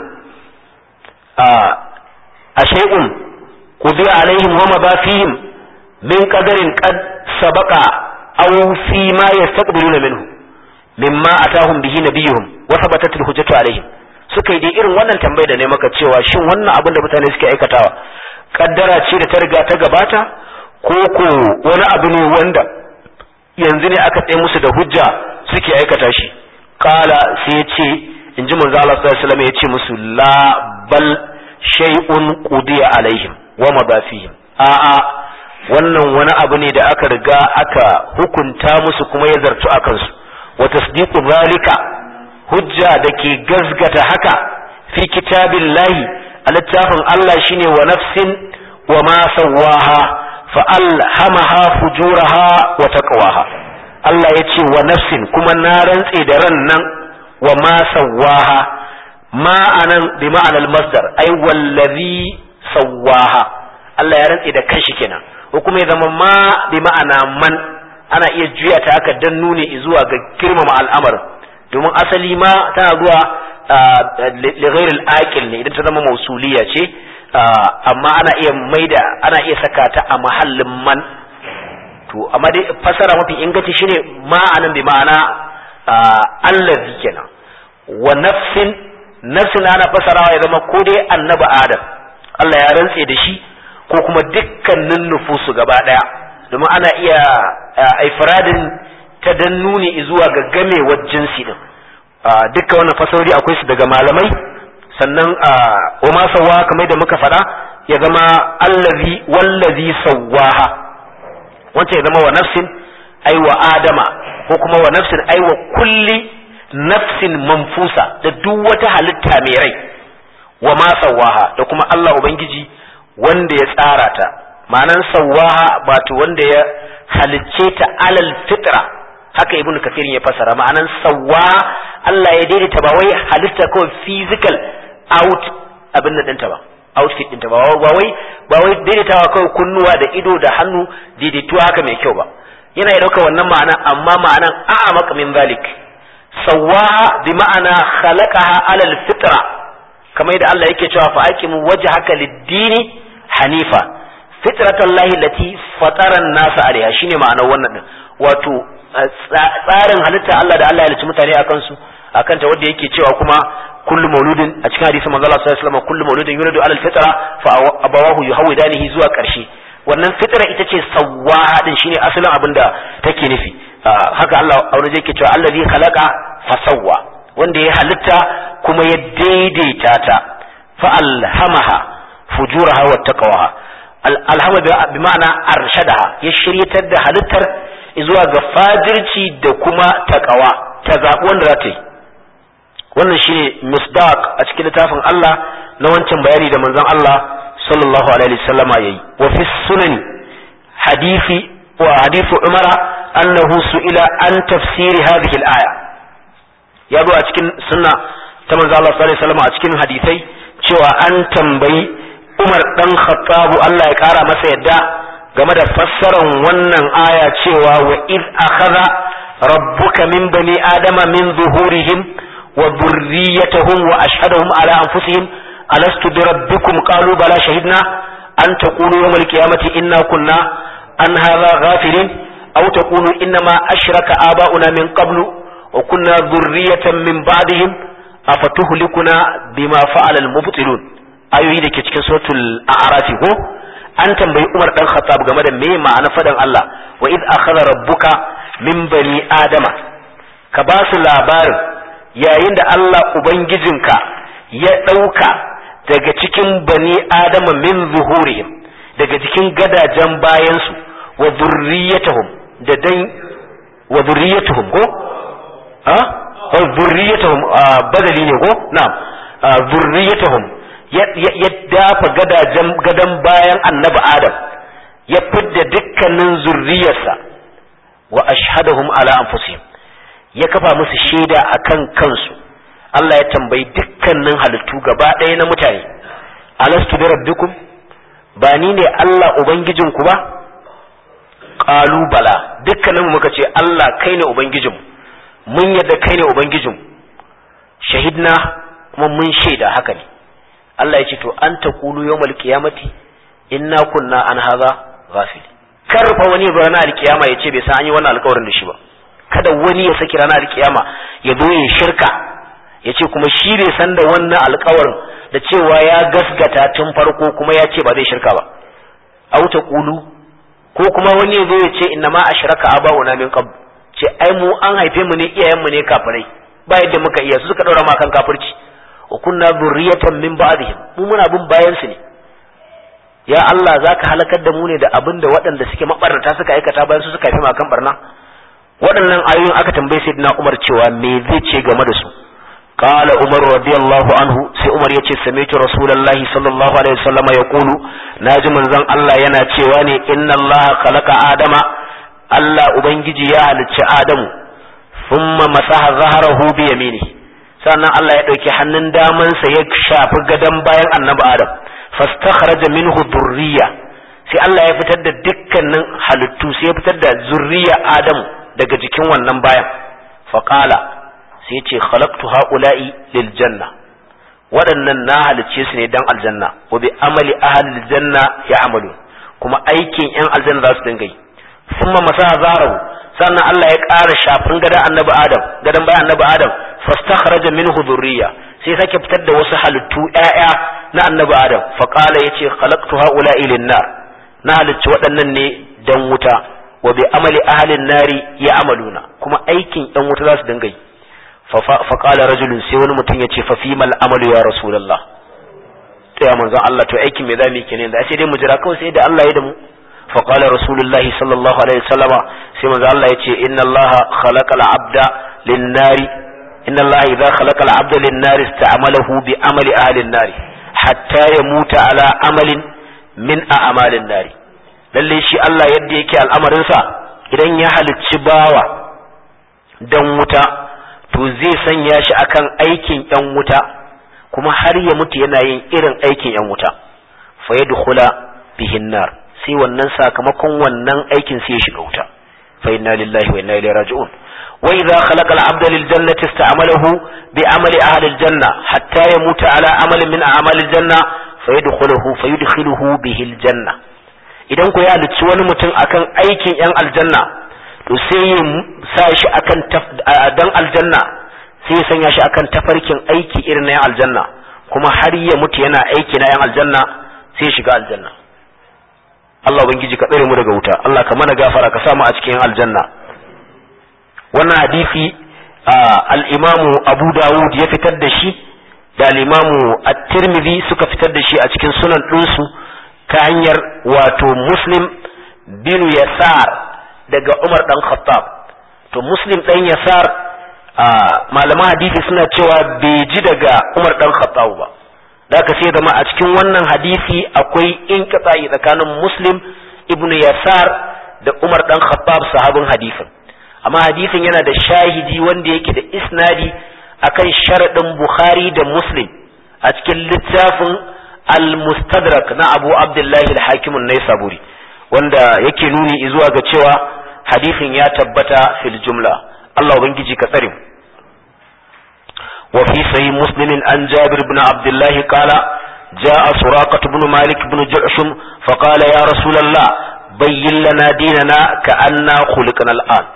a shay'un qudiya alaihim wa ma ba fihim min qadarin qad sabaqa aw fi ma yastaqbiluna minhu mimma atahum bihi nabiyuhum wa thabatat al-hujjatu alaihim suka yi dai irin wannan tambayar da ne maka cewa shin wannan abin da mutane suke aikatawa kaddara ce da ta riga ta gabata ko ko wani abu ne wanda yanzu ne aka tsaye musu da hujja suke aikata shi kala sai ya ce in ji manzo Allah sallallahu alaihi wasallam ya ce musu la bal shay'un qudiya alaihim wa madafihim a'a wannan wani abu ne da aka riga aka hukunta musu kuma ya zartu akan su wa tasdiqu zalika hujja da ke gazgata haka fi kitabillahi a littafin Allah shine wa nafsin wa ma sawaha fa alhamaha fujuraha wa taqwaha Allah yace wa nafsin kuma na rantse da ran nan wa ma sawaha ma anan bi ma'anar masdar ai wallazi sawaha Allah ya rantse da kanshi kenan ko kuma ya zama ma bi ma'ana man ana iya juya ta haka dan nuni zuwa ga girmama al'amarin domin asali ma tana zuwa li ghairil aqil ne idan ta zama mausuliya ce amma ana iya saka ta a mahallin man to amma dai fasara mafi inganci shine ma'anan bi ma'ana allazi kenan wa nafsin ana fasarawa ya zama ko dai annabi adam Allah ya rantse da shi ko kuma dukkanin nufusu gaba daya domin ana iya ifradin ta dan nuni zuwa ga gamewar jinsi din dukkan wannan fasarori akwai su daga malamai sannan wa ma sawwa kamar da muka fada ya zama allazi wallazi sawwaha wancan ya zama wa nafsin ai wa adama ko kuma wa nafsin ai wa kulli nafsin manfusa da duk wata halitta mai rai wa ma sawaha da kuma Allah ubangiji wanda ya tsara ta ma'anan sawaha wato wanda ya halicce ta alal fitra haka ibnu kathir ya fasara ma'anan sawaha Allah ya daidaita ba wai halitta kawai physical out abin nan ɗinta ba outfit ɗinta ba wai daidaitawa kawai kunnuwa da ido da hannu daidaituwa haka mai kyau ba yana ya ɗauka wannan ma'ana amma ma'anan a'amaka min zalik sawaha bi ma'ana khalaqaha alal fitra kamar yadda Allah yake cewa fa aqimu wajhaka lid-dini hanifa fitratallahi lati fatara an-nasa alaiha shine ma'anar wannan din wato tsarin halitta Allah da Allah ya halicci mutane akan su akan ta wanda yake cewa kuma kullu mauludin a cikin hadisin manzo Allah sallallahu alaihi wasallam kullu mauludin yuladu alal fitra fa abawahu yuhawidanihi zuwa karshe wannan fitra ita ce sawaha din shine asalin abin da take nufi haka Allah a wani yake cewa allazi khalaqa fasawwa wanda ya halitta kuma ya daidaita ta fa alhamaha fujuraha wa taqwaha alhama bi ma'ana arshadaha ya shiryatar da halittar zuwa ga fajirci da kuma taqwa ta zabi wanda za ta yi wannan shine misdaq a cikin littafin Allah na wancan bayani da manzon Allah sallallahu alaihi wasallam yayi wa fi sunan hadithu umara annahu su'ila an tafsiri hadhihi al-aya ya zo a cikin sunna ta manzon Allah sallallahu alaihi wasallam a cikin hadisai cewa an tambayi Umar dan Khattab Allah ya kara masa yadda game da fassarar wannan aya cewa wa id akhadha rabbuka min bani adama min zuhurihim wa dhurriyyatahum wa ashhadahum ala anfusihim alastu bi rabbikum qalu bala shahidna an taqulu yawm al-qiyamati inna kunna an hadha ghafilin aw taqulu inna ma ashraka aba'una min qablu wa kunna dhurriyatan min ba'dihim afatuhlikuna bima fa'ala al-mubtilun ayoyi dake cikin suratul a'raf ko an tambayi Umar dan Khattab game da me ma'ana fadan Allah wa id akhadha rabbuka min bani adama ka ba su labarin yayin da Allah ubangijinka ya dauka daga cikin bani adama min zuhurihim daga cikin gadajen bayan su wa dhurriyyatuhum da dan wa dhurriyyatuhum ko wa dhurriyyatuhum badali ne ko na'am dhurriyyatuhum ya dafa gadan bayan annabi Adam ya fidda dukkanin zurriyarsa wa ashhadahum ala anfusihim ya kafa musu shaida akan kansu Allah ya tambayi dukkanin halittu gaba ɗaya na mutane alastu bi rabbikum ba ni ne Allah ubangijinku ba qalu bala dukkanin muka ce Allah kai ne ubangijinmu mun yadda kai ne ubangijinmu shahidna kuma mun shaida haka ne Allah ya ce to an taqulu yawmal qiyamati inna kunna an hadha ghafil karfa wani ranar alkiyama yace bai san an yi wannan alƙawarin da shi ba kada wani ya saki ranar alkiyama ya zo ya shirka yace kuma shi bai san da wannan alƙawarin da cewa ya gasgata tun farko kuma ya ce ba zai shirka ba aw taqulu ko kuma wani ya zo ya ce inna ma ashraka aba'una min qabl ce ai mu an haife mu ne iyayen mu ne kafirai ba yadda muka iya su suka daura ma kan kafirci wa kunna dhurriyatan min ba'dihim mu muna bin bayan su ne ya Allah zaka halakar da mu ne da abin da waɗanda suke mabarnata suka aikata bayan su suka haife mu akan barna waɗannan ayoyin aka tambaye sayyidina Umar cewa me zai ce game da su qala Umar radiyallahu anhu sai Umar yace sami'tu rasulullahi sallallahu alaihi wasallam yaqulu naji manzon Allah yana cewa ne inna Allah khalaqa adama Allah ubangiji ya halicci Adamu thumma masaha zahrahu bi yaminihi sannan Allah ya ɗauki hannun damansa ya shafi gadon bayan annabi Adam fastakhraja minhu dhurriya sai Allah ya fitar da dukkanin halittu sai ya fitar da zurriya Adam daga jikin wannan bayan faqala sai ce khalaqtu haula'i lil janna waɗannan na halicce su ne dan aljanna wa bi amali ahli aljanna ya'malu kuma aikin yan aljanna za su dinga yi thumma masaha zahrahu sannan Allah ya ƙara shafin gadon annabi Adam gadon bayan annabi Adam fastakhraja minhu dhurriya sai sake fitar da wasu halittu ƴaƴa na annabi Adam fa qala yace khalaqtu haula'i lin-nar na halicci waɗannan ne dan wuta wa bi amali ahli an-nari ya'maluna kuma aikin ɗan wuta za su dinga yi fa qala rajulun sai wani mutum yace fa fimal amalu ya rasulullah to ya manzon Allah to aikin me zamu yi kenan da sai dai mu jira kawai sai da Allah ya da mu fa qala rasulullahi sallallahu alaihi wasallama sai manzon Allah yace inna Allah khalaqal abda lin-nari inna Allah idza khalaqa al-'abda lin-nar ista'malahu bi amali ahli an-nar hatta yamuta ala amalin min a'malin nar. Lalle shi Allah yadda yake al'amarin sa idan ya halicci bawa dan wuta to zai sanya shi akan aikin yan wuta kuma har ya mutu yana yin irin aikin yan wuta fa yadkhula bihi an-nar sai wannan sakamakon wannan aikin sai ya shiga wuta fa inna lillahi wa inna ilaihi raji'un. wa idza khalaqa al-'abda lil jannati ista'malahu bi amali ahli al-janna hatta yamuta ala amalin min a'mali al-janna fayudkhiluhu bihi al-janna. idan ku ya halicci wani mutum akan aikin yan aljanna to sai ya sa shi akan dan aljanna sai ya sanya shi akan tafarkin aiki irin na yan aljanna kuma har ya mutu yana aiki na yan aljanna sai ya shiga aljanna. Allah ubangiji ka tsare mu daga wuta, Allah ka mana gafara ka sa mu a cikin aljanna. Wannan hadisi al-Imam Abu Dawud ya fitar da shi da al-Imam At-Tirmidhi suka fitar da shi a cikin sunan ɗinsu ta hanyar wato Muslim bin Yasar daga Umar dan Khattab. To Muslim dan Yasar malaman hadisi suna cewa bai ji daga Umar dan Khattab ba. Da aka sai zama a cikin wannan hadisi akwai inqita'i tsakanin Muslim ibn Yasar da Umar dan Khattab sahabin hadisin. Amma hadisin yana da shahidi wanda yake da isnadi akan sharadin Bukhari da Muslim a cikin littafin Al-Mustadrak na Abu Abdullah al-Hakim an-Naisaburi wanda yake nuni zuwa ga cewa hadisin ya tabbata fil jumla. Allah ubangiji ka tsare mu. وفي صحيح مسلم عن جابر بن عبد الله قال جاء سراقة بن مالك بن جعشم فقال يا رسول الله بين لنا ديننا كأننا خلقنا الآن.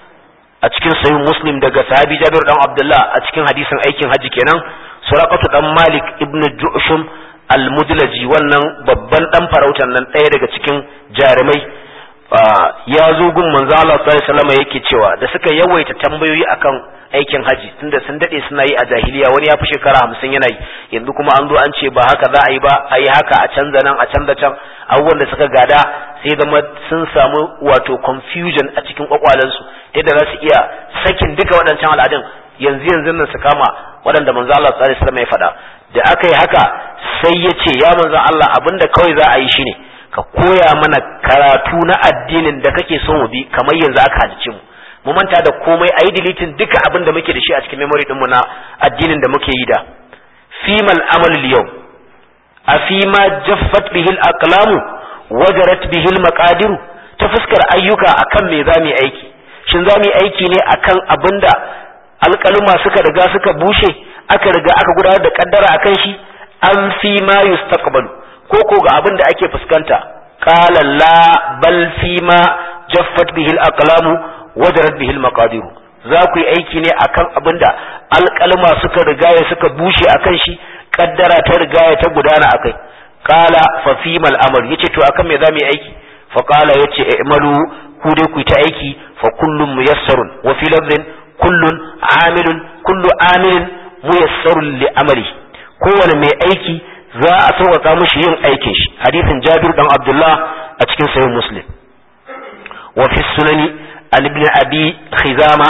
أتكين صحيح مسلم دقى صحابي جابر بن عبد الله أتكين حديثا أيكين حجي كينا سراقة بن مالك بن جعشم المدلجي wannan babban dan farautan nan ɗaya daga cikin jarumai ya zo gun manzo Allah sallallahu alaihi wasallam yake cewa da suka yawaita tambayoyi akan aikin haji tunda sun dade suna yi a jahiliya wani ya fi shekara 50 yana yi yanzu kuma an zo an ce ba haka za a yi ba a yi haka a canza nan a canza can abubuwan da suka gada sai zama sun samu wato confusion a cikin kwakwalansu yadda za su iya sakin duka waɗancan al'adun yanzu nan su kama waɗanda manzo Allah sallallahu alaihi wasallam ya faɗa da aka yi haka sai ya ce ya manzo Allah abinda kawai za a yi shine ka koya mana karatu na addinin da kake so mu bi kamar yanzu aka halice mu manta da komai ayi deleting duka abin da muke da shi a cikin memory din mu na addinin da muke yi da fimal amal al-yawm afima jaffat bihi al-aqlam wajarat bihi al-maqadir ta fuskar ayyuka akan me zamu aiki shin zamu aiki ne akan abinda alƙaluma suka riga suka bushe aka riga aka gudanar da kaddara akan shi an fi ma yustaqbalu ko ga abin da ake fuskanta qala la bal fi ma jaffat bihi al-aqlam wajarat bihi al-maqadir za ku yi aiki ne akan abin da alƙalma suka rigaya suka bushe akan shi kaddara ta rigaya ta gudana akai qala fa fi mal amr yace to akan me za mu yi aiki fa qala yace i'malu ku dai ku yi ta aiki fa kullum muyassarun wa fi lafzin kullun amilun kullu amilin muyassarun li amali kowane mai aiki za a sauƙaƙa mushi yin aikin shi hadisin Jabir dan Abdullah a cikin sahih Muslim wa fi sunani an ibn abi khizama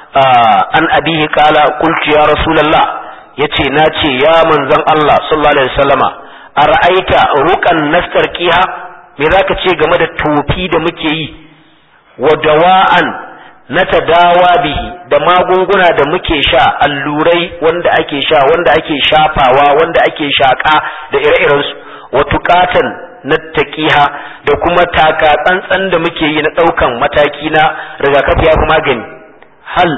an abihi qala qultu ya rasulullah yace nace ya manzon Allah sallallahu alaihi wasallama ara'aita ruqan nastarqiha me zaka ce game da tofi da muke yi wa dawa'an natadawa bihi da magunguna da muke sha allurai wanda ake sha wanda ake shafawa wanda ake shaka da ire-iren su wa tuqatan nattaqiha da kuma taka tsantsan da muke yi na daukan mataki na rigakafi ya fi magani hal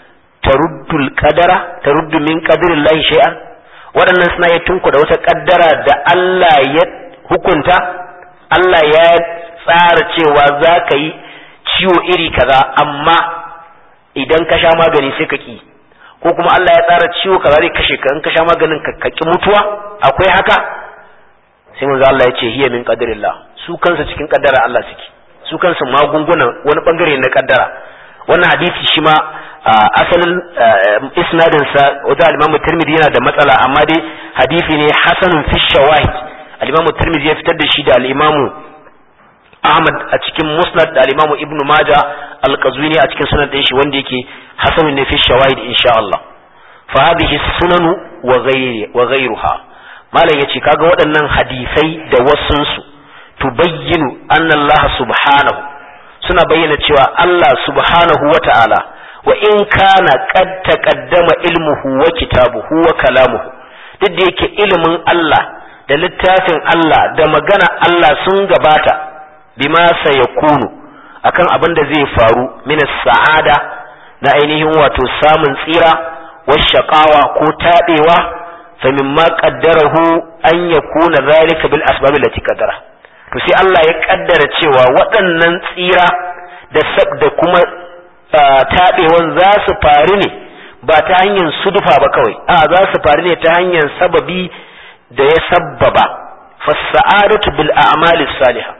taruddu min qadarillahi shay'an waɗannan suna yi tunku da wata kaddara da Allah ya hukunta Allah ya tsara cewa za ka yi ciwo iri kaza amma idan ka sha magani sai ka ki ko kuma Allah ya tsara ciwo kaza zai kashe ka in ka sha maganin ka ki mutuwa akwai haka sai manzo Allah ya ce hiya min qadarillah su kansa cikin kaddara Allah suke su kansu magungunan wani bangare na kaddara wannan hadisi shi ma asalin isnadin sa wata al-Imam Tirmidhi yana da matsala amma dai hadisi ne hasanun fi shawahid al-Imam Tirmidhi ya fitar da shi da al-Imam Ahmad a cikin Musnad da al-Imam Ibn Majah al-Qazwini a cikin sunan din shi wanda yake hasanun ne fi shawahid insha Allah fa hadhihi sunanu wa ghayruha malam yace kaga waɗannan hadisai da wasunsu tubayyinu anna Allah subhanahu suna bayyana cewa Allah subhanahu wata'ala wa in kana qad taqaddama ilmuhu wa kitabuhu wa kalamuhu duk da yake ilimin Allah da littafin Allah da magana Allah sun gabata bima sayakunu akan abin da zai faru min sa'ada na ainihin wato samun tsira wa shaqawa ko tabewa fa mimma qaddarahu an yakuna zalika bil asbab allati qaddara to sai Allah ya kaddara cewa waɗannan tsira da kuma tabewan za su faru ne ba ta hanyar sudufa ba kawai za su faru ne ta hanyar sababi da ya sabbaba fasa'adatu bil a'mali salihah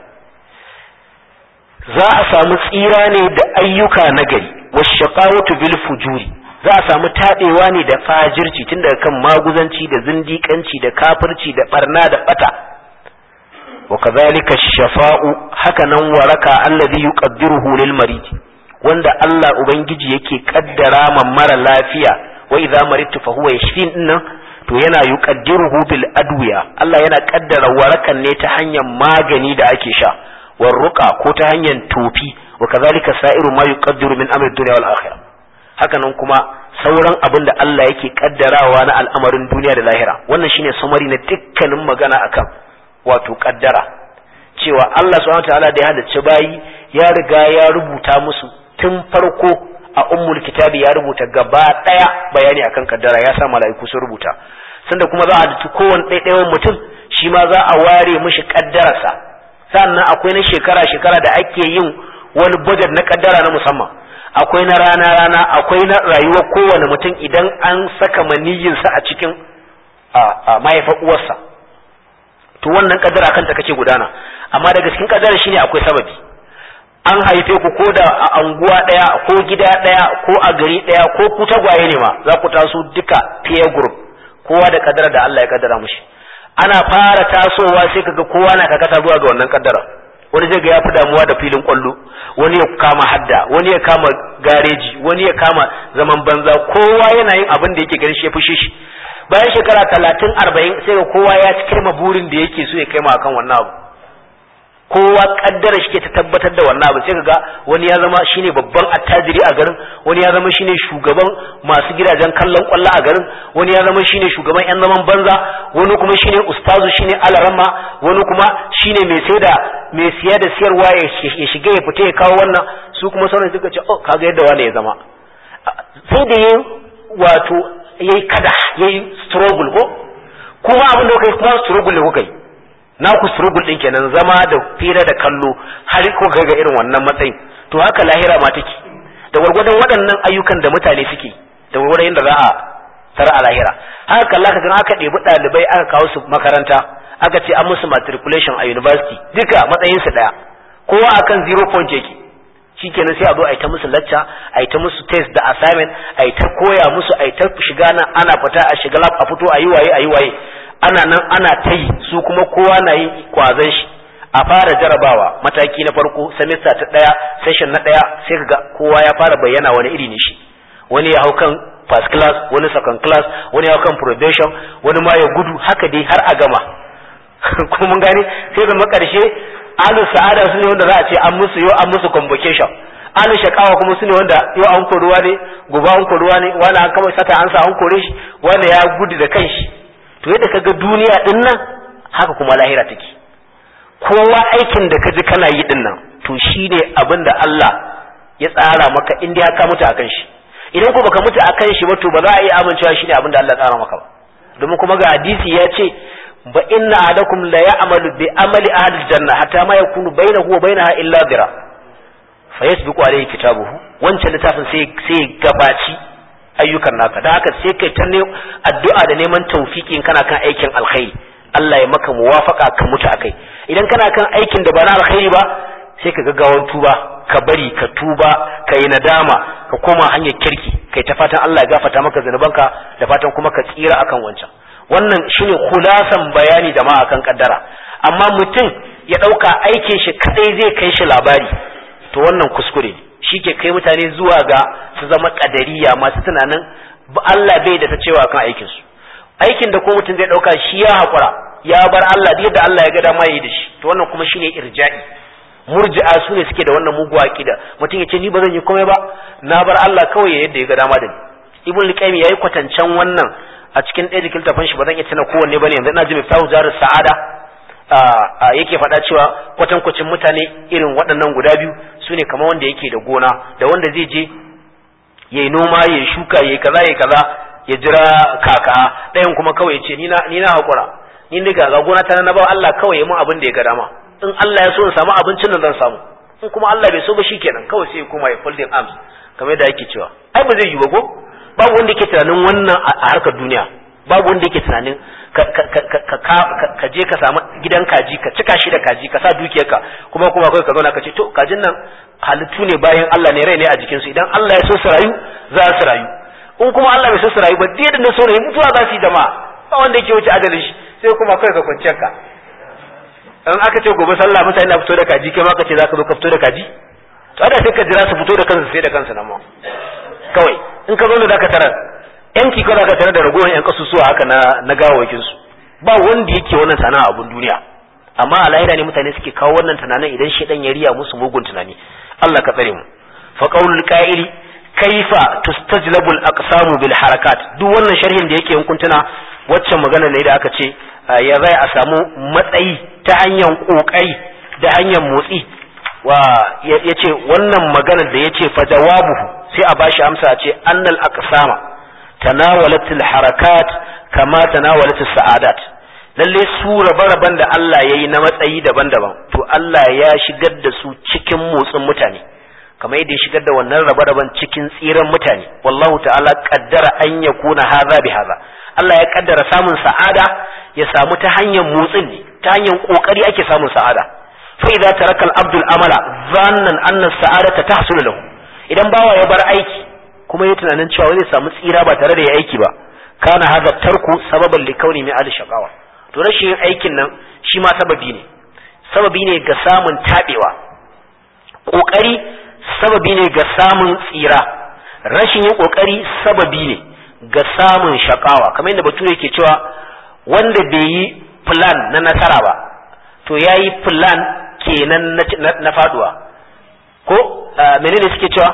za a samu tsira ne da ayyuka nagari washaqawatu bil fujuri za a samu tadewa ne da fajirci tun daga kan maguzanci da zindiƙanci da kafirci da barna da bata wa kadhalika shafa'u hakanan waraka alladhi yuqaddiruhu lil marid wanda Allah ubangiji yake kaddara man mara lafiya wa idza maridtu fa huwa yashfin dinnan to yana yuqaddiruhu bil adwiya Allah yana kaddara warakan ne ta hanyar magani da ake sha warruqa ko ta hanyar tofi wa kazalika sa'iru ma yuqaddiru min amri dunya wal akhirah hakanan kuma sauran abin da Allah yake kaddarawa na al'amarin duniya da lahira wannan shine summary na dukkanin magana akan wato kaddara cewa Allah subhanahu wataala da ya halicci bayi ya riga ya rubuta musu tun farko a ummul kitabi ya rubuta gaba daya bayani akan kaddara ya sa mala'iku sun rubuta sanda kuma za a halicci kowanne ɗaiɗayan mutum shi ma za a ware mishi kaddararsa sannan akwai na shekara da ake yin wani budget na kaddara na musamman akwai na rana akwai na rayuwar kowane mutum idan an saka maniyinsa a cikin mahaifar uwarsa to wannan kaddara kanta kake gudana amma daga cikin kaddara shine akwai sababi an haife ku ko da a anguwa daya ko gida daya ko a gari daya ko ku tagwaye ne ma za ku taso duka peer group kowa da kaddara da Allah ya kaddara mushi ana fara tasowa sai kaga kowa na kakata zuwa ga wannan kaddara wani zai ga ya fi damuwa da filin kwallo wani ya kama hadda wani ya kama gareji wani ya kama zaman banza kowa yana yin abin da yake ganin shi ya fushi shi bayan shekara 30-40 sai ga kowa ya cika burin da yake so ya kai ma akan wannan abu kowa kaddara shi ke ta tabbatar da wannan abu sai kaga wani ya zama shine babban attajiri a garin wani ya zama shine shugaban masu gidajen kallon kwallo a garin wani ya zama shine shugaban yan zaman banza wani kuma shine ustazu shine alarama wani kuma shine mai siya da siyarwa ya shiga ya fita ya kawo wannan su kuma sauran suka ce oh kaga yadda wani ya zama sai da yayi wato yayi kada yayi struggle ko kuma abin da kai kuma struggle ne kuka yi na ku struggle din kenan zama da fira da kallo har ko ga irin wannan matsayin to haka lahira ma take da gurgurdan waɗannan ayyukan da mutane suke da gurgurdan yadda za a tara a lahira haka Allah ka ga aka ɗebi ɗalibai aka kawo su makaranta aka ce an musu matriculation a university duka matsayin su daya kowa akan 0 point yake shikenan sai a zo a yi ta musu lecture a yi ta musu test da assignment a yi ta koya musu a yi ta shiga nan ana fita a shiga lab a fito a yi waye ana nan ana ta yi su kuma kowa na yin kwazon shi a fara jarabawa mataki na farko semester ta daya session na daya sai kaga kowa ya fara bayyana wani iri ne shi wani ya hau kan first class wani second class wani ya hau kan probation wani ma ya gudu haka dai har a gama kuma mun gane sai zama karshe ahlus sa'ada su ne wanda za a ce an musu convocation ahlus shaqawa kuma su ne wanda yau an koruwa ne gobe an koruwa ne wani an kama sata an sa an kore shi wanda ya gudu da kanshi to yadda kaga duniya din nan haka kuma lahira take kowa aikin da kaji kana yi din nan to shine abin da Allah ya tsara maka in dai ka mutu akan shi idan ko baka mutu akan shi ba to ba za a yi amincewa shine abin da Allah ya tsara maka ba domin kuma ga hadisi ya ce ba inna ahadakum la ya'malu bi amali ahli janna hatta ma yakunu bainahu wa bainaha illa dira fa yasbiqu alayhi kitabuhu wancan littafin sai gabaci ayyukan naka da haka sai kai ta addu'a da neman tawfiki kana kan aikin alkhairi Allah ya maka muwafaka ka mutu akai idan kana kan aikin da ba na alkhairi ba sai ka gaggawan tuba ka bari ka tuba ka yi nadama ka koma hanyar kirki kai ta fatan Allah ya gafarta maka zanubanka da fatan kuma ka tsira akan wancan wannan shine khulasan bayani da ma akan kaddara amma mutum ya dauka aikin shi kadai zai kai shi labari to wannan kuskure ne shike kai mutane zuwa ga su zama kadariya masu tunanin Allah bai da ta cewa kan aikin su aikin da ko mutum zai dauka shi ya hakura ya bar Allah da yadda Allah ya ga dama yi da shi to wannan kuma shine irja'i murji'a su ne suke da wannan mugu aqida mutum ya ce ni ba zan yi komai ba na bar Allah kawai yadda ya ga dama da ni ibn al-qayyim yayi kwatancan wannan a cikin ɗaya jikin tafan shi ba zan iya tana kowanne bane yanzu ina ji miftahu jarus sa'ada yake faɗa cewa kwatankwacin mutane irin waɗannan guda biyu sune kamar wanda yake da gona da wanda zai je yayi noma yayi shuka yayi kaza ya jira kaka ɗayan kuma kawai ya ce ni na hakura ni ne ga gona ta na ba Allah kawai ya mun abin da ya ga dama in Allah ya so in samu abincin nan zan samu in kuma Allah bai so ba shikenan kawai sai kuma ya folding arms kamar da yake cewa ai ba zai yi ba ko babu wanda yake tunanin wannan a harkar duniya babu wanda yake tunanin ka je ka samu gidan kaji ka cika shi da kaji ka sa dukiyarka kuma kai ka zauna ka ce to kajin nan halittu ne bayan Allah ne rai ne a jikin su idan Allah ya so su rayu za su rayu in kuma Allah bai so su rayu ba da na so rayu mutuwa za su yi jama'a ba wanda yake wuce ajalin shi sai kuma kai ka kwanciyar ka in aka ce gobe sallah mutane na fito da kaji kai ma ka ce za ka zo ka fito da kaji to ada sai ka jira su fito da kansu sai da kansu nan ma kawai in ka zo da zaka tarar yanki ko zaka tarar da ragowar yan kasusuwa haka na gawawakin su ba wanda yake wannan sana'a abun duniya amma a lahira ne mutane suke kawo wannan tunanin idan shedan ya riya musu mugun tunani Allah ka tsare mu fa qaulul qa'ili kaifa tustajlabu al-aqsamu bil harakat duk wannan sharhin da yake hukuntuna waccan magana ne da aka ce ya zai a samu matsayi ta hanyar kokari da hanyar motsi wa yace wannan magana da yace fa jawabuhu sai a bashi amsa a ce annal aqsama tanawalat al harakat kama tanawalat as sa'adat lalle su rabe-raben da Allah yayi na matsayi daban-daban to Allah ya shigar da su cikin motsin mutane kamar yadda ya shigar da wannan rabe-raben cikin tsiran mutane wallahu ta'ala qaddara an yakuna hadha bi hadha Allah ya kaddara samun sa'ada ya samu ta hanyar motsin ne ta hanyar kokari ake samun sa'ada fa idza taraka al-abdu al-amala zannan anna as-sa'adata tahsul lahu idan bawa ya bar aiki kuma ya tunanin cewa zai samu tsira ba tare da ya aiki ba kana hadha tarku sababan li kauni min al-shaqawa to rashin yin aikin nan shi ma sababi ne ga samun tabewa kokari sababi ne ga samun tsira rashin yin kokari sababi ne ga samun shakawa kamar yadda bature yake cewa wanda bai yi plan na nasara ba to yayi plan kenan na faduwa ko menene suke cewa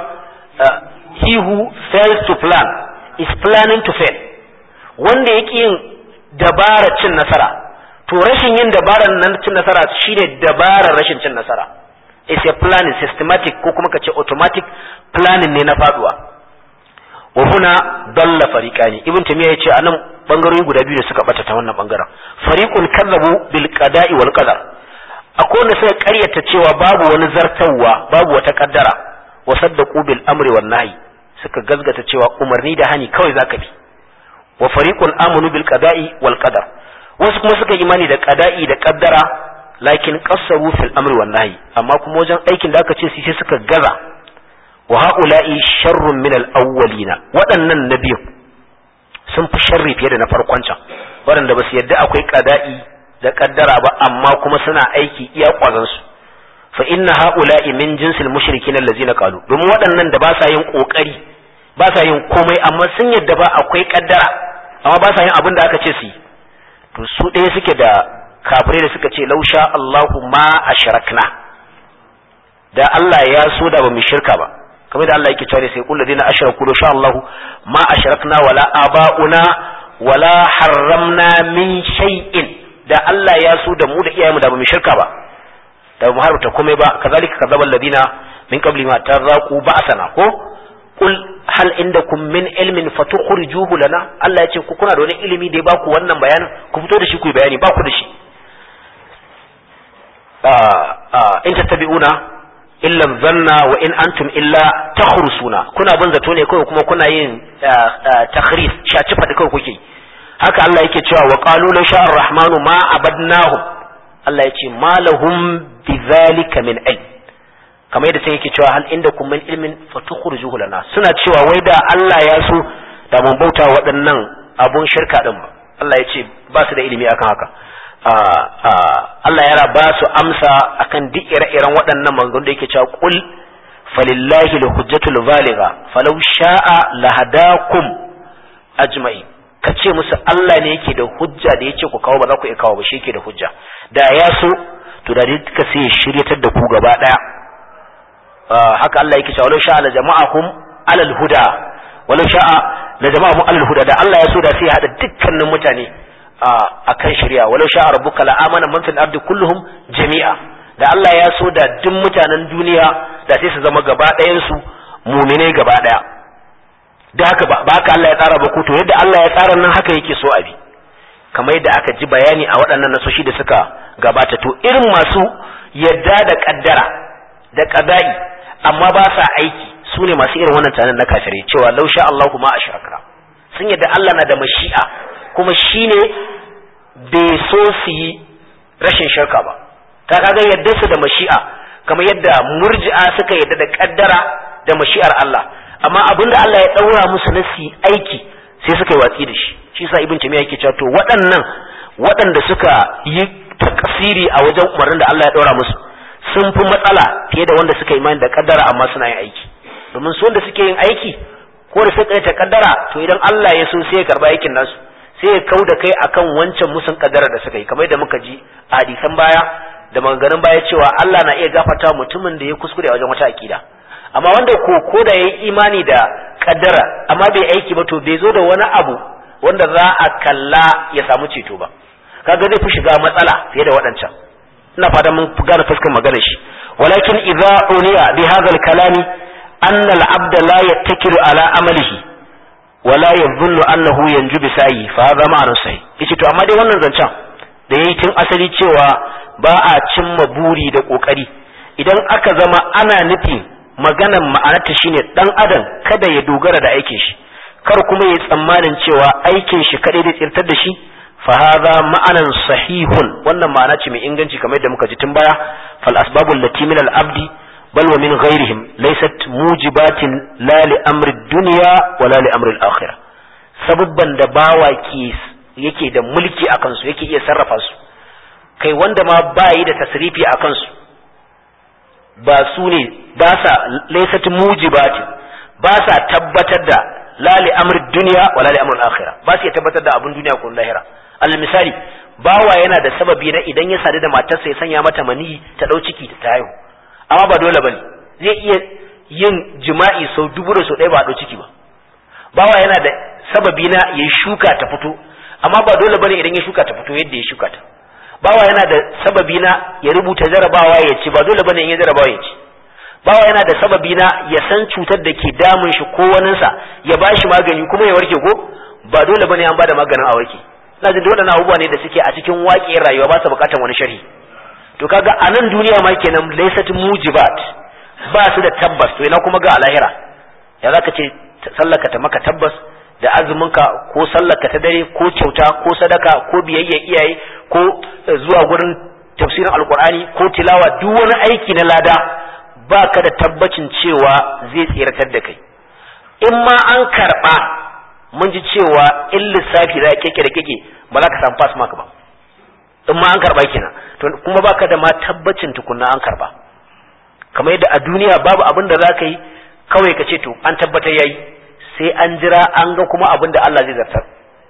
he who fails to plan is planning to fail wanda yake yin dabarar cin nasara to rashin yin dabarar nan cin nasara shine dabarar rashin cin nasara is a planning systematic ko kuma kace automatic planning ne na faduwa wa huna dalla fariqani ibn tamiya yace anan bangarori guda biyu da suka bata ta wannan bangaren fariqun kadzabu bil qada'i wal qadar akwai wanda suka ƙaryata cewa babu wani zartawa babu wata kaddara wa saddaqu bil amri wan nahi suka gazgata cewa umarni da hani kawai zaka bi wa fariqun amanu bil qada'i wal qadar wasu kuma suka imani da qada'i da kaddara lakin qassaru fil amri wan nahi amma kuma wajen aikin da aka ce sai suka gaza wa ha'ula'i sharrun min al-awwalina waɗannan nabiyu sun fi sharri fiye da na farkon can waɗanda ba su yadda akwai qada'i da kaddara ba amma kuma suna aiki iya kwazon su fa inna ha'ula'i min jinsil mushrikin allazina qalu domin waɗannan da ba sa yin kokari ba sa yin komai amma sun yadda ba akwai kaddara amma ba sa yin abin da aka ce su yi to su ɗaya suke da kafirai da suka ce lausha Allahu ma ashrakna da Allah ya so da ba mu shirka ba kamar da Allah yake cewa sai kullu dina ashraku la sha Allah ma ashrakna wala abauna wala harramna min shay'in da Allah ya so da mu da iyayenmu da ba mu shirka ba da mu harbuta komai ba kazalika kadzaba alladina min qabli ma taraqu ba'sana ko kul hal indakum min ilmin fatukhrijuhu lana Allah yace ku kuna da wani ilimi da ya baku wannan bayanin ku fito da shi ku yi bayani ba ku da shi in tattabi'una illa dhanna wa in antum illa takhrusuna kuna bin zato ne kawai kuma kuna yin takhris shaci fadi kawai kuke haka Allah yake cewa wa qalu la sha'a ar-rahmanu ma abadnahu Allah yace ma lahum bidhalika min ilm kamar yadda sai yake cewa hal indakum min ilmin fatukhrijuhu lana suna cewa wai da Allah ya so da mun bauta waɗannan abun shirka din ba Allah yace ba su da ilimi akan haka Allah ya ba su amsa akan duk ire-iren waɗannan maganganun da yake cewa qul falillahi al-hujjatul baligha falau sha'a lahadakum ajma'i ka ce musu Allah ne yake da hujja da yace ku kawo ba za ku iya kawo ba shi yake da hujja da ya so to da duka sai ya shiryatar da ku gaba daya haka Allah yake cewa walau sha'a la jama'ahum alal huda walau sha'a la jama'ahum alal huda da Allah ya so da sai ya hada dukkanin mutane akan shari'a walau sha'a rabbuka la amana man fil ardi kulluhum jami'a da Allah ya so da duk mutanen duniya da sai su zama gaba ɗayan su mu'minai gaba daya da haka ba haka Allah ya tsara ba ku to yadda Allah ya tsara nan haka yake so abi kamar yadda aka ji bayani a waɗannan nasoshi da suka gabata to irin masu yadda da kaddara da qada'i amma ba sa aiki su ne masu irin wannan tunanin na kafirai cewa law sha Allahu ma ashrakna sun yadda Allah na da mashi'a kuma shine bai so su yi rashin shirka ba ta kaga yadda su da mashi'a kamar yadda murji'a suka yadda da kaddara da mashi'ar Allah amma abinda Allah ya daura musu na su aiki sai suka yi watsi da shi shi yasa ibn Taymiyyah yake cewa to waɗanda suka yi takasiri a wajen umarnin da Allah ya daura musu sun fi matsala fiye da wanda suka imani da kaddara amma suna yin aiki domin su wanda suke yin aiki ko da suka yi ta kaddara to idan Allah ya so sai ya karba aikin nasu sai ya kauda kai akan wancan musun kaddara da suka yi kamar da muka ji a hadisan baya da maganganun baya cewa Allah na iya gafarta mutumin da ya kuskure a wajen wata akida amma wanda ko da yayi imani da kaddara amma bai aiki ba to bai zo da wani abu wanda za a kalla ya samu ceto ba kaga zai fi shiga matsala fiye da waɗancan ina fatan mun gane fuskar maganar shi walakin idza uniya bi hadha al-kalami anna al-abd la yattakilu ala amalihi wa la yadhunnu annahu yanju bi sa'i fa hadha ma'ana sahih yace to amma dai wannan zancen da yayi tun asali cewa ba a cimma buri da kokari idan aka zama ana nufin maganar ma'anarta shine dan adam kada ya dogara da aikin shi kar kuma ya tsammanin cewa aikin shi kadai zai tsirtar da shi fa hadha ma'anan sahihun wannan ma'ana ce mai inganci kamar yadda muka ji tun baya fal asbabul lati min al abdi bal wa min ghayrihim laysat mujibatin la li amri dunya wa la li amri al akhirah sababban da bawa yake da mulki akan su yake iya sarrafa su kai wanda ma bayi da tasrifi akan su ba su ne ba sa laysat mujibatin ba sa tabbatar da la li amri dunya wa la li amri al akhirah ba su tabbatar da abun duniya ko lahira al misali bawa yana da sababi na idan ya sadu da matarsa ya sanya mata mani ta dau ciki ta haihu amma ba dole bane zai iya yin jima'i sau dubu da sau ɗaya ba a dau ciki ba bawa yana da sababi na ya shuka ta fito amma ba dole bane idan ya shuka ta fito yadda ya shuka ta bawa yana da sababi na ya rubuta jarabawa ya ci ba dole bane in ya jarabawa ya ci bawa yana da sababi na ya san cutar da ke damun shi ko waninsa ya bashi magani kuma ya warke ko ba dole bane an bada maganin a warke na jin waɗannan abubuwa ne da suke a cikin waƙiyar rayuwa ba su buƙatar wani sharhi to kaga a nan duniya ma kenan laysat mujibat ba su da tabbas to ina kuma ga alahira ya zaka ce sallaka ta maka tabbas da azuminka ko sallaka ta dare ko kyauta ko sadaka ko biyayya iyaye ko zuwa gurin tafsirin alqur'ani ko tilawa duk wani aiki na lada ba ka da tabbacin cewa zai tsiratar da kai in ma an karɓa mun ji cewa in lissafi za keke da keke ba za ka samu pass mark ba in ma an karɓa kenan to kuma baka da ma tabbacin tukunna an karɓa kamar yadda a duniya babu abin da za ka yi kawai ka ce to an tabbatar yayi sai an jira an ga kuma abin da Allah zai zartar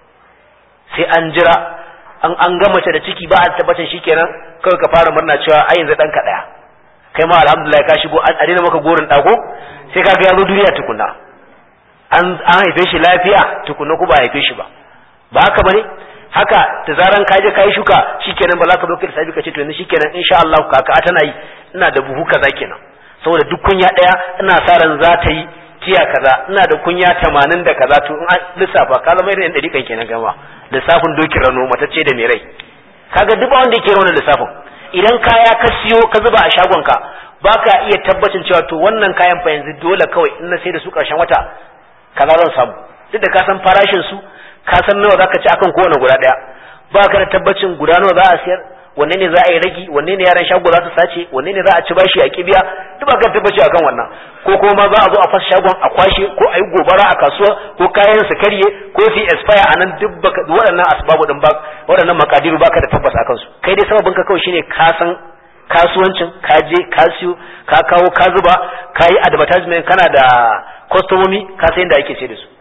sai an jira an ga mace da ciki ba a tabbacin shikenan kawai ka fara murna cewa ai yanzu ɗanka ɗaya kai ma alhamdulillah ka shigo a daina maka gorin dago sai kaga ya zo duniya tukunna an haife shi lafiya tukunna ko ba haife shi ba haka bane haka da zaran ka je kai shuka shikenan ba za ka dauke sabi ka ce to yanzu shikenan insha Allah kaka tana yi ina da buhu kaza kenan saboda duk kunya daya ina sa ran za ta yi tiya kaza ina da kunya 80 da kaza to in an lissafa ka zama irin dari kan kenan gama lissafin dokin rano matacce da mai rai kaga duk wanda yake rawan lissafin idan kaya ka siyo ka zuba a shagonka baka iya tabbacin cewa to wannan kayan fa yanzu dole kawai in na sai da su karshen wata kaza zan samu duk da ka san farashin su ka san nawa zaka ci akan kowane guda daya baka da tabbacin guda nawa za a siyar wanne ne za a yi ragi wanne ne yaran shago za su sace wanne ne za a ci bashi a kibiya duk baka da tabbaci akan wannan ko kuma ma za a zo a fasa shagon a kwashe ko a yi gobara a kasuwa ko kayan su karye ko su expire a nan duk waɗannan asbabu din ba waɗannan makadiru baka da tabbas akan su kai dai sababin ka kawai shine ka san kasuwancin ka je ka siyo ka kawo ka zuba ka yi advertisement kana da kwastomomi ka san yadda ake sai da su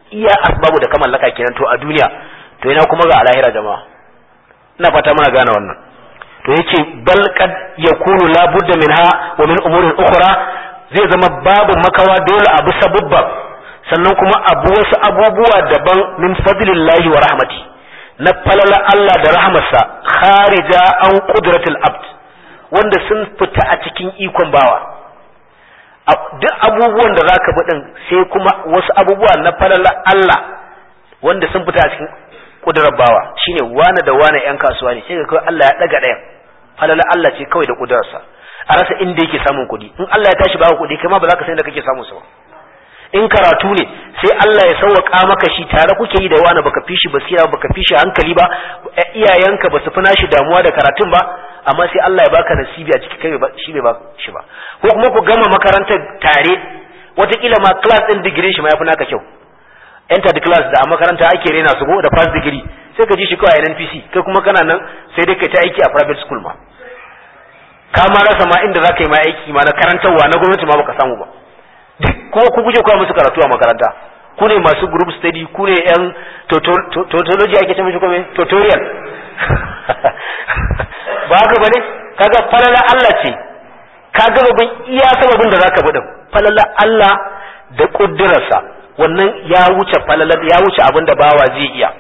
iya asbabu da ka mallaka kenan to a duniya to ina kuma ga lahira jama'a ina fata muna gane wannan to yace bal qad yakunu la budda minha wa min umurin ukhra zai zama babu makawa dole abu sabubba sannan kuma abu wasu abubuwa daban min fadlillahi wa rahmati na falala Allah da rahmarsa kharija an qudratil abd wanda sun fita a cikin ikon bawa duk abubuwan da zaka bi din sai kuma wasu abubuwa na falala Allah wanda sun fita a cikin kudurar bawa shine wani da wani yan kasuwa ne sai ga kai Allah ya daga ɗayan falala Allah ce kawai da kudurarsa a rasa inda yake samun kuɗi in Allah ya tashi baka kuɗi kai ma ba za ka san inda kake samun sa ba in karatu ne sai Allah ya sauwaka maka shi tare kuke yi da wani baka fishi basira baka fishi hankali ba iyayenka ba su fi nashi damuwa da karatun ba amma sai Allah ya baka nasibi a ciki kai shi bai ba shi ba ko kuma ku gama makarantar tare wataƙila ma class din degree shi ma yafi naka kyau enter the class da a makaranta ake rena su ko da first degree sai ka ji shi kawai a NNPC kai kuma kana nan sai dai kai ta aiki a private school ma ka ma rasa ma inda zaka yi ma aiki ma na karantarwa na gwamnati ma baka samu ba duk kuma ku guje kowa musu karatu a makaranta ku ne masu group study ku ne yan tautology ake ce mishi kome tutorial ba haka bane kaga falala Allah ce kaga babban iya sababin da zaka bi din falala Allah da kudurarsa wannan ya wuce falala ya wuce abin da bawa zai iya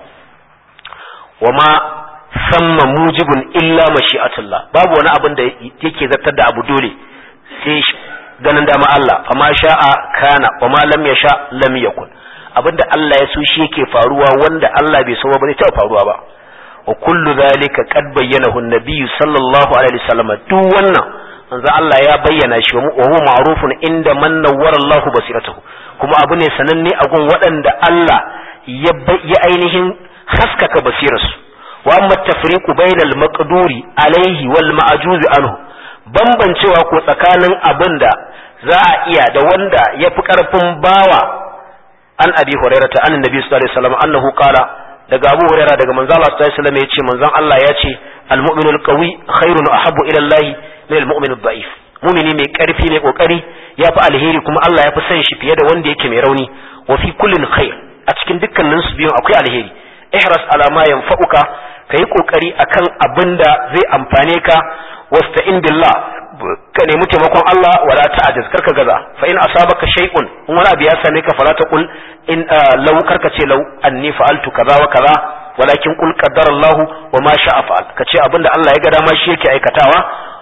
wama samma mujibun illa mashi'atullah babu wani abin da yake zartar da abu dole sai ganin dama Allah fama sha'a kana wama lam yasha lam yakun abinda Allah ya so shi yake faruwa wanda Allah bai so ba zai taɓa faruwa ba wa kullu zalika qad bayyanahu an-nabiy sallallahu alaihi wasallam duk wannan manzo Allah ya bayyana shi wa huwa ma'rufun inda man nawwara Allah basiratahu kuma abu ne sananne a gun waɗanda Allah ya ainihin haskaka basirarsu wa amma tafriqu bainal maqduri alaihi wal ma'juz anhu bambancewa ko tsakanin abinda za a iya da wanda yafi karfin bawa an abi hurairata an annabi sallallahu alaihi wasallam annahu qala daga abu hurairah daga manzo Allah sallallahu alaihi wasallam yace manzon Allah yace al mu'minul qawi khairun ahabbu ila Allah min al mu'minud da'if mu'mini mai karfi mai kokari yafi alheri kuma Allah yafi son shi fiye da wanda yake mai rauni wa fi kullin khair a cikin dukkanin su biyun akwai alheri ihras ala ma yanfa'uka kai kokari akan abinda zai amfane ka wasta'in billah ka nemi taimakon Allah wala ta'ajiz karka gaza fa in asabaka shay'un in wani abu ya same ka fala taqul in law karka ce law anni fa'altu kaza wa kaza walakin qul qaddara Allah wa ma sha'a fa'al kace abinda Allah ya ga dama shi yake aikatawa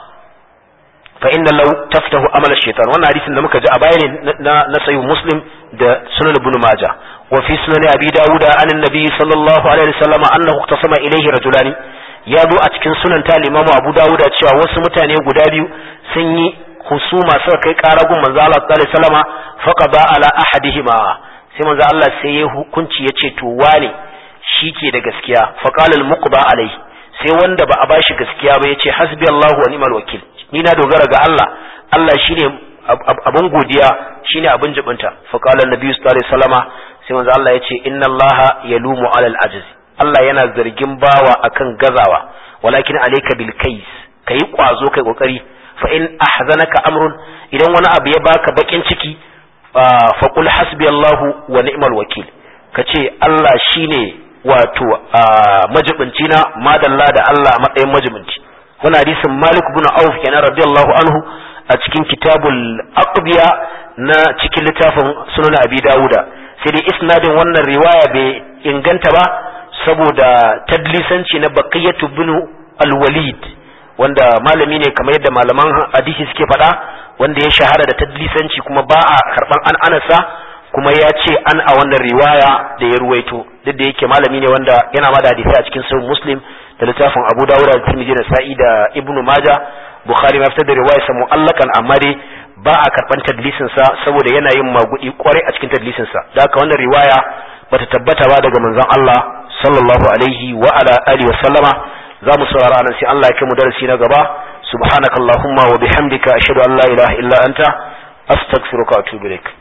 fa inna law taftahu amal ash-shaytan wannan hadisin da muka ji a baya ne na sahih muslim da sunan ibn majah wa fi sunan abi dawud an annabi sallallahu alaihi wasallam annahu ikhtasama ilayhi rajulani ya zo a cikin sunan ta limamu abu dawuda cewa wasu mutane guda biyu sun yi husuma suka kai karagun manzo Allah sallallahu alaihi wasallama faqada ala ahadihima sai manzo Allah sai ya hukunci yace to wane shike da gaskiya faqala al-muqba alai sai wanda ba a bashi gaskiya ba yace hasbi Allahu wa ni'mal wakil ni na dogara ga Allah Allah shine abun godiya shine abun jibinta faqala an-nabi sallallahu alaihi wasallama sai manzo Allah yace inna Allaha yalumu ala al-ajz Allah yana zargin bawa akan gazawa walakin alayka bil kais kai kwazo kai kokari fa in ahzanaka amrun idan wani abu ya baka bakin ciki fa qul hasbi Allah wa ni'mal wakil kace Allah shine wato majibinci na madalla da Allah a matsayin majibinci wannan hadisin Malik ibn Auf kenan radiyallahu anhu a cikin kitabul aqbiya na cikin littafin sunan Abi Dawuda sai dai isnadin wannan riwaya bai inganta ba saboda tadlisanci na Baqiyatu ibn al-Walid wanda malami ne kamar yadda malaman hadisi suke faɗa wanda ya shahara da tadlisanci kuma ba a karban an anasa kuma ya ce an a wannan riwaya da ya ruwaito duk da yake malami ne wanda yana ma da hadisi a cikin sahih Muslim da littafin Abu Dawud da Tirmidhi da Sa'i da Ibn Majah Bukhari ma fitar da riwayar sa mu'allakan amma dai ba a karban tadlisin sa saboda yana yin magudi kwarai a cikin tadlisin sa da haka wannan riwaya bata tabbata ba daga manzon Allah sallallahu alaihi wa ala alihi wa sallama za mu saurara nan sai Allah ya kai mu darasi na gaba subhanakallahumma wa bihamdika ashhadu an la ilaha illa anta astaghfiruka wa atubu ilaik